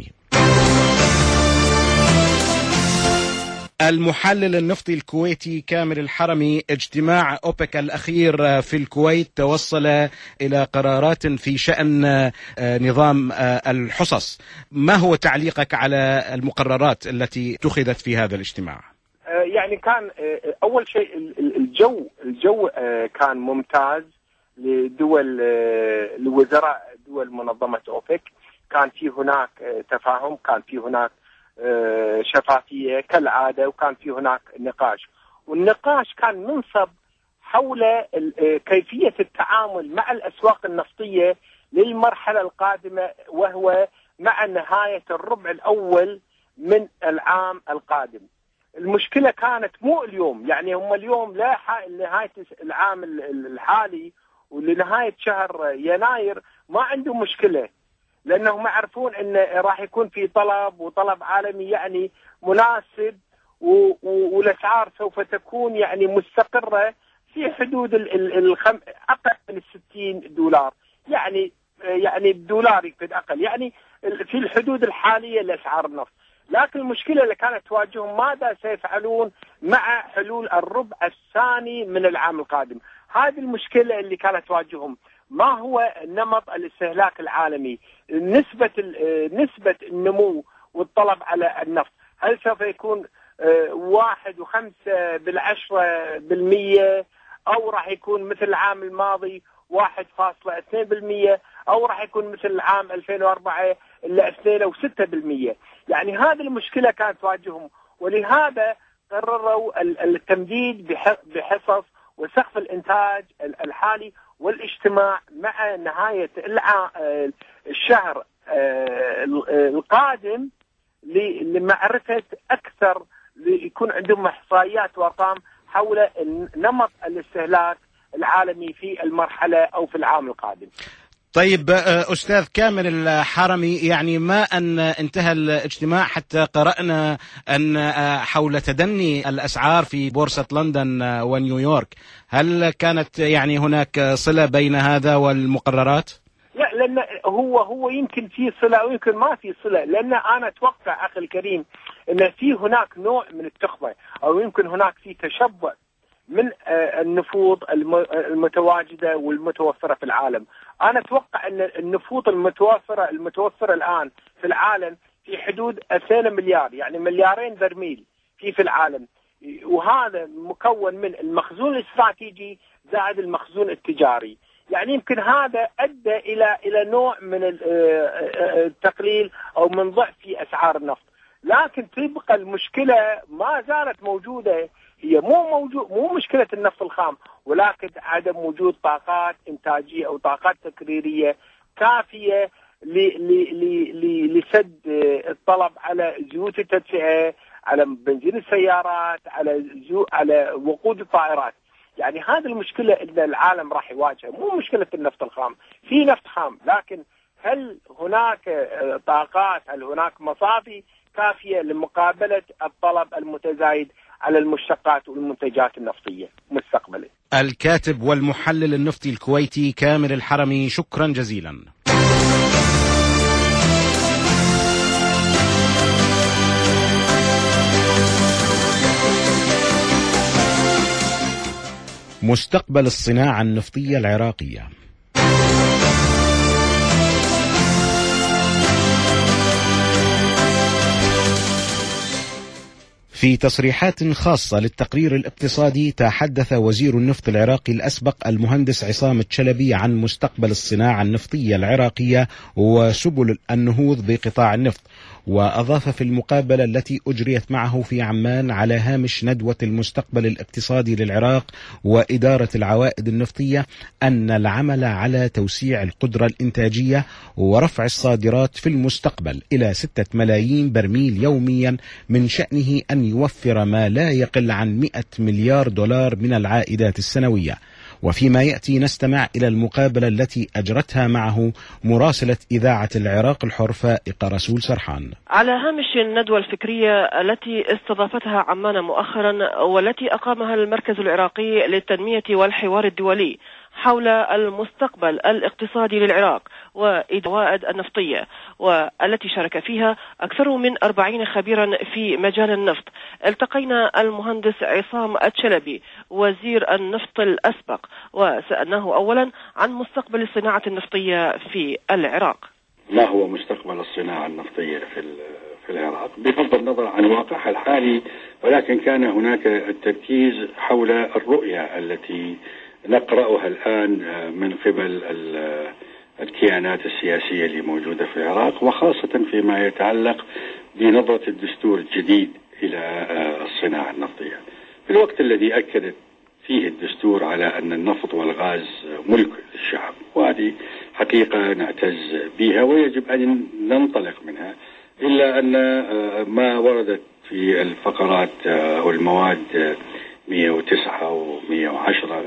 المحلل النفطي الكويتي كامل الحرمي، اجتماع أوبك الأخير في الكويت توصل إلى قرارات في شأن نظام الحصص. ما هو تعليقك على المقررات التي اتخذت في هذا الاجتماع؟ يعني كان أول شيء الجو الجو كان ممتاز لدول لوزراء دول منظمة أوبك. كان في هناك تفاهم، كان في هناك شفافية كالعادة، وكان في هناك نقاش، والنقاش كان منصب حول كيفية التعامل مع الأسواق النفطية للمرحلة القادمة، وهو مع نهاية الربع الأول من العام القادم. المشكلة كانت مو اليوم، يعني هم اليوم لا نهاية العام الحالي ولنهاية شهر يناير ما عندهم مشكلة، لأنهم يعرفون أن راح يكون في طلب وطلب عالمي يعني مناسب، والأسعار سوف تكون يعني مستقرة في حدود الخم... أقل من الستين دولار، يعني يعني الدولار يكون أقل، يعني في الحدود الحالية لأسعار النفط. لكن المشكلة اللي كانت تواجههم ماذا سيفعلون مع حلول الربع الثاني من العام القادم. هذه المشكلة اللي كانت تواجههم. ما هو نمط الاستهلاك العالمي؟ نسبة نسبة النمو والطلب على النفط، هل سوف يكون واحد وخمسة بالعشرة بالمية، أو راح يكون مثل العام الماضي واحد فاصلة اثنين بالمية، أو راح يكون مثل العام ألفين وأربعة إلا اثنين وستة بالمية؟ يعني هذه المشكلة كانت تواجههم، ولهذا قرروا التمديد بحصص وسقف الإنتاج الحالي والاجتماع مع نهاية الشهر القادم لمعرفة أكثر، ليكون عندهم إحصائيات وأرقام حول نمط الاستهلاك العالمي في المرحلة أو في العام القادم. طيب أستاذ كامل الحرمي، يعني ما أن انتهى الاجتماع حتى قرأنا أن حول تدني الأسعار في بورصة لندن ونيويورك، هل كانت يعني هناك صلة بين هذا والمقررات؟ لا، لأن هو هو يمكن في صلة ويمكن ما في صلة، لأن أنا أتوقع أخي الكريم أن في هناك نوع من التخمة، أو يمكن هناك في تشبع من النفوذ المتواجدة والمتوفرة في العالم. أنا أتوقع أن النفوذ المتوفرة المتوفرة الآن في العالم في حدود اثنين مليار، يعني مليارين برميل في في العالم، وهذا مكون من المخزون الاستراتيجي زائد المخزون التجاري. يعني يمكن هذا أدى إلى إلى نوع من التقليل أو من ضعف في أسعار النفط، لكن تبقى المشكلة ما زالت موجودة. هي مو موجود مو مشكلة النفط الخام، ولكن عدم وجود طاقات إنتاجية أو طاقات تكريرية كافية لسد الطلب على زيوت التدفئة، على بنزين السيارات، على زيوت، على وقود الطائرات. يعني هذه المشكلة اللي العالم راح يواجهها، مو مشكلة النفط الخام. في نفط خام، لكن هل هناك طاقات، هل هناك مصافي كافية لمقابلة الطلب المتزايد على المشتقات والمنتجات النفطية مستقبلا؟ الكاتب والمحلل النفطي الكويتي كامل الحرمي، شكرا جزيلا. مستقبل الصناعة النفطية العراقية. في تصريحات خاصة للتقرير الاقتصادي، تحدث وزير النفط العراقي الأسبق المهندس عصام الشلبي عن مستقبل الصناعة النفطية العراقية وسبل النهوض بقطاع النفط، وأضاف في المقابلة التي أجريت معه في عمان على هامش ندوة المستقبل الاقتصادي للعراق وإدارة العوائد النفطية أن العمل على توسيع القدرة الإنتاجية ورفع الصادرات في المستقبل إلى ستة ملايين برميل يوميا، من شأنه أن يوفر ما لا يقل عن مئة مليار دولار من العائدات السنوية. وفيما يأتي نستمع إلى المقابلة التي أجرتها معه مراسلة إذاعة العراق الحر فائقة رسول سرحان. على هامش الندوة الفكرية التي استضافتها عمان مؤخرا، والتي أقامها المركز العراقي للتنمية والحوار الدولي حول المستقبل الاقتصادي للعراق والعوائد النفطية، والتي شارك فيها أكثر من أربعين خبيرا في مجال النفط، التقينا المهندس عصام الشلبي وزير النفط الأسبق، وسألناه أولا عن مستقبل الصناعة النفطية في العراق. ما هو مستقبل الصناعة النفطية في في العراق بغض النظر عن واقعها الحالي، ولكن كان هناك التركيز حول الرؤية التي نقرأها الآن من قبل الكيانات السياسية اللي موجودة في العراق، وخاصة فيما يتعلق بنظرة الدستور الجديد إلى الصناعة النفطية، في الوقت الذي أكدت فيه الدستور على أن النفط والغاز ملك للشعب، وهذه حقيقة نعتز بها ويجب أن ننطلق منها، إلا أن ما وردت في الفقرات أو المواد مئة وتسعة و مئة وعشرة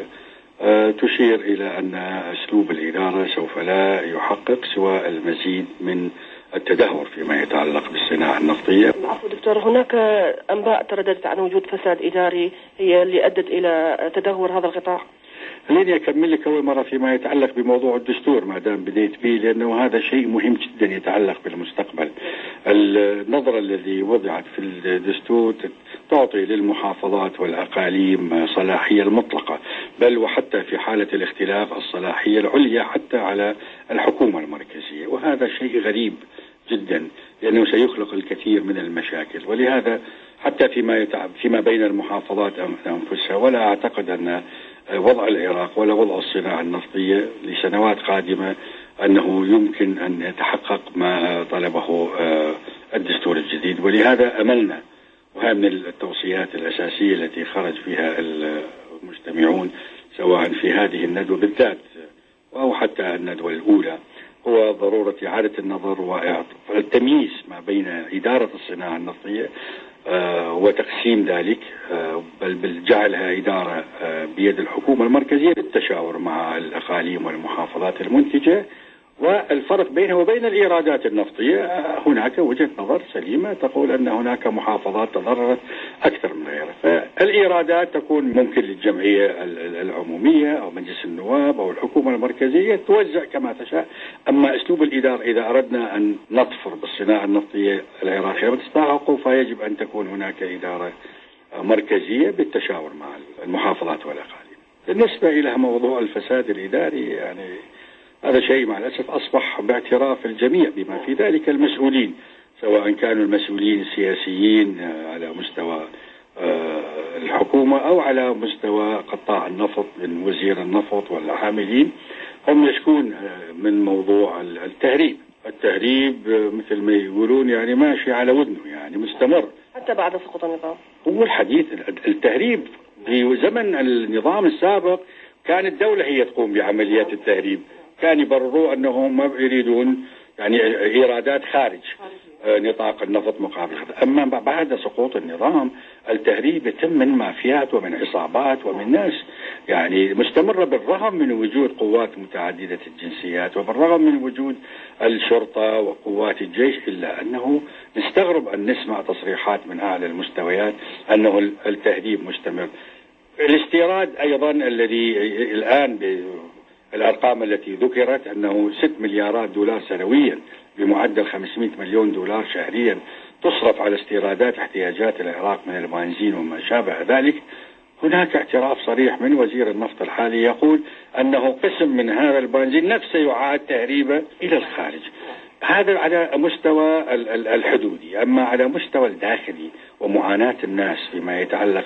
تشير إلى أن أسلوب الإدارة سوف لا يحقق سوى المزيد من التدهور فيما يتعلق بالصناعة النفطية. عفوا دكتور، هناك أنباء ترددت عن وجود فساد إداري هي اللي أدت إلى تدهور هذا القطاع. خليني أكمل لك أول مرة فيما يتعلق بموضوع الدستور ما دام بديت به، لأنه هذا شيء مهم جدا يتعلق بالمستقبل. النظرة الذي وضعت في الدستور تعطي للمحافظات والأقاليم صلاحية المطلقة، بل وحتى في حالة الاختلاف الصلاحية العليا حتى على الحكومة المركزية، وهذا شيء غريب جدا لأنه سيخلق الكثير من المشاكل. ولهذا حتى فيما يتعب فيما بين المحافظات أنفسها، ولا أعتقد أن وضع العراق ولا وضع الصناعة النفطية لسنوات قادمة أنه يمكن أن يتحقق ما طلبه الدستور الجديد. ولهذا أملنا، وهذا من التوصيات الأساسية التي خرج فيها المجتمعون سواء في هذه الندوة بالذات أو حتى الندوة الأولى، هو ضرورة إعادة النظر والتمييز ما بين إدارة الصناعة النفطية آه وتقسيم ذلك، آه بل بالجعلها إدارة آه بيد الحكومة المركزية بالتشاور مع الأقاليم والمحافظات المنتجة، والفرق بينها وبين الإيرادات النفطية آه هناك وجهة نظر سليمة تقول أن هناك محافظات تضررت أكثر من غيرها، فالإيرادات تكون ممكن للجمعية العمومية أو مجلس النواب أو الحكومة المركزية توزع كما تشاء. أما أسلوب الإدارة إذا أردنا أن نظفر بالصناعة النفطية العراقية وتستحقق فيجب أن تكون هناك إدارة مركزية بالتشاور مع المحافظات والأقاليم. بالنسبة إلى موضوع الفساد الإداري، يعني هذا شيء مع الأسف أصبح باعتراف الجميع بما في ذلك المسؤولين، سواء كانوا المسؤولين السياسيين على مستوى الحكومة أو على مستوى قطاع النفط من وزير النفط والعاملين، هم يشكون من موضوع التهريب. التهريب مثل ما يقولون يعني ماشي على ودنه، يعني مستمر حتى بعد سقوط النظام. هو الحديث التهريب في زمن النظام السابق كانت الدولة هي تقوم بعمليات التهريب، كان يبرروا أنهم ما يريدون يعني إيرادات خارج نطاق النفط مقابل. أما بعد سقوط النظام التهريب يتم من مافيات ومن عصابات ومن ناس يعني مستمرة، بالرغم من وجود قوات متعددة الجنسيات وبالرغم من وجود الشرطة وقوات الجيش، إلا أنه نستغرب أن نسمع تصريحات من أعلى المستويات أنه التهريب مستمر. الاستيراد أيضا الذي الآن الأرقام التي ذكرت أنه ست مليارات دولار سنويا بمعدل خمسمئة مليون دولار شهريا تصرف على استيرادات احتياجات العراق من البنزين وما شابه ذلك. هناك اعتراف صريح من وزير النفط الحالي يقول أنه قسم من هذا البنزين نفسه يعاد تهريبه إلى الخارج. هذا على مستوى الحدودي. أما على مستوى الداخلي ومعاناة الناس فيما يتعلق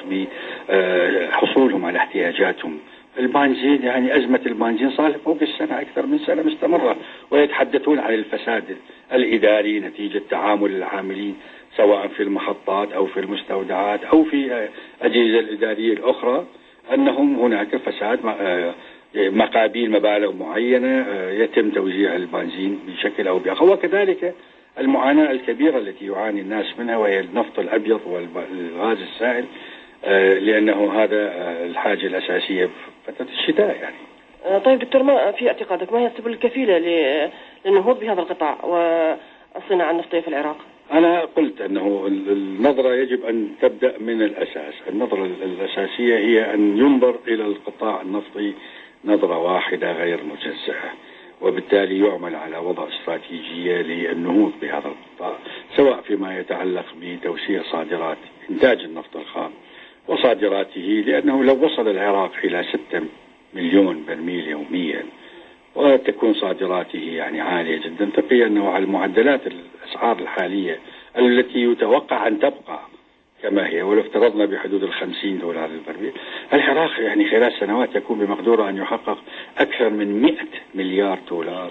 بحصولهم على احتياجاتهم، البنزين يعني أزمة البنزين صار فوق السنة أكثر من سنة مستمرة، ويتحدثون عن الفساد الإداري نتيجة تعامل العاملين سواء في المحطات أو في المستودعات أو في أجهزة الإدارية الأخرى، أنهم هناك فساد مقابيل مبالغ معينة يتم توزيع البنزين بشكل أو بآخر. وكذلك المعاناة الكبيرة التي يعاني الناس منها وهي النفط الأبيض والغاز السائل، لأنه هذا الحاجة الأساسية في فترة الشتاء يعني. طيب دكتور، ما في اعتقادك ما هي السبل الكفيلة للنهوض بهذا القطاع والصناعة النفطية في العراق؟ أنا قلت أنه النظرة يجب أن تبدأ من الأساس. النظرة الأساسية هي أن ينظر إلى القطاع النفطي نظرة واحدة غير مجزأة، وبالتالي يعمل على وضع استراتيجية للنهوض بهذا القطاع، سواء فيما يتعلق بتوسيع صادرات إنتاج النفط الخام وصادراته، لأنه لو وصل العراق إلى ستة مليون برميل يوميا وتكون صادراته يعني عالية جدا، تقي أنه على المعدلات الأسعار الحالية التي يتوقع أن تبقى كما هي، ولو افترضنا بحدود الخمسين دولار للبرميل، العراق يعني خلال سنوات يكون بمقدوره أن يحقق أكثر من مئة مليار دولار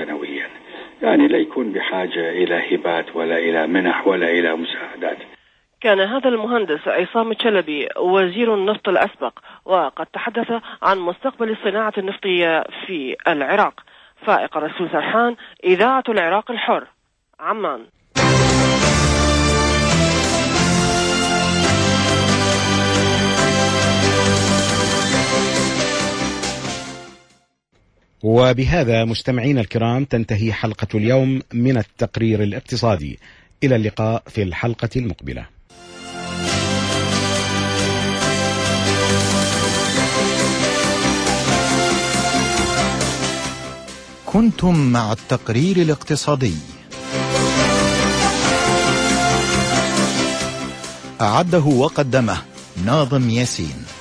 سنويا، يعني لا يكون بحاجة إلى هبات ولا إلى منح ولا إلى مساعدات. كان هذا المهندس عصام الشلبي وزير النفط الأسبق، وقد تحدث عن مستقبل الصناعة النفطية في العراق. فائق الرسول سرحان، إذاعة العراق الحر، عمان. وبهذا مستمعينا الكرام تنتهي حلقة اليوم من التقرير الاقتصادي. إلى اللقاء في الحلقة المقبلة. كنتم مع التقرير الاقتصادي، أعده وقدمه ناظم ياسين.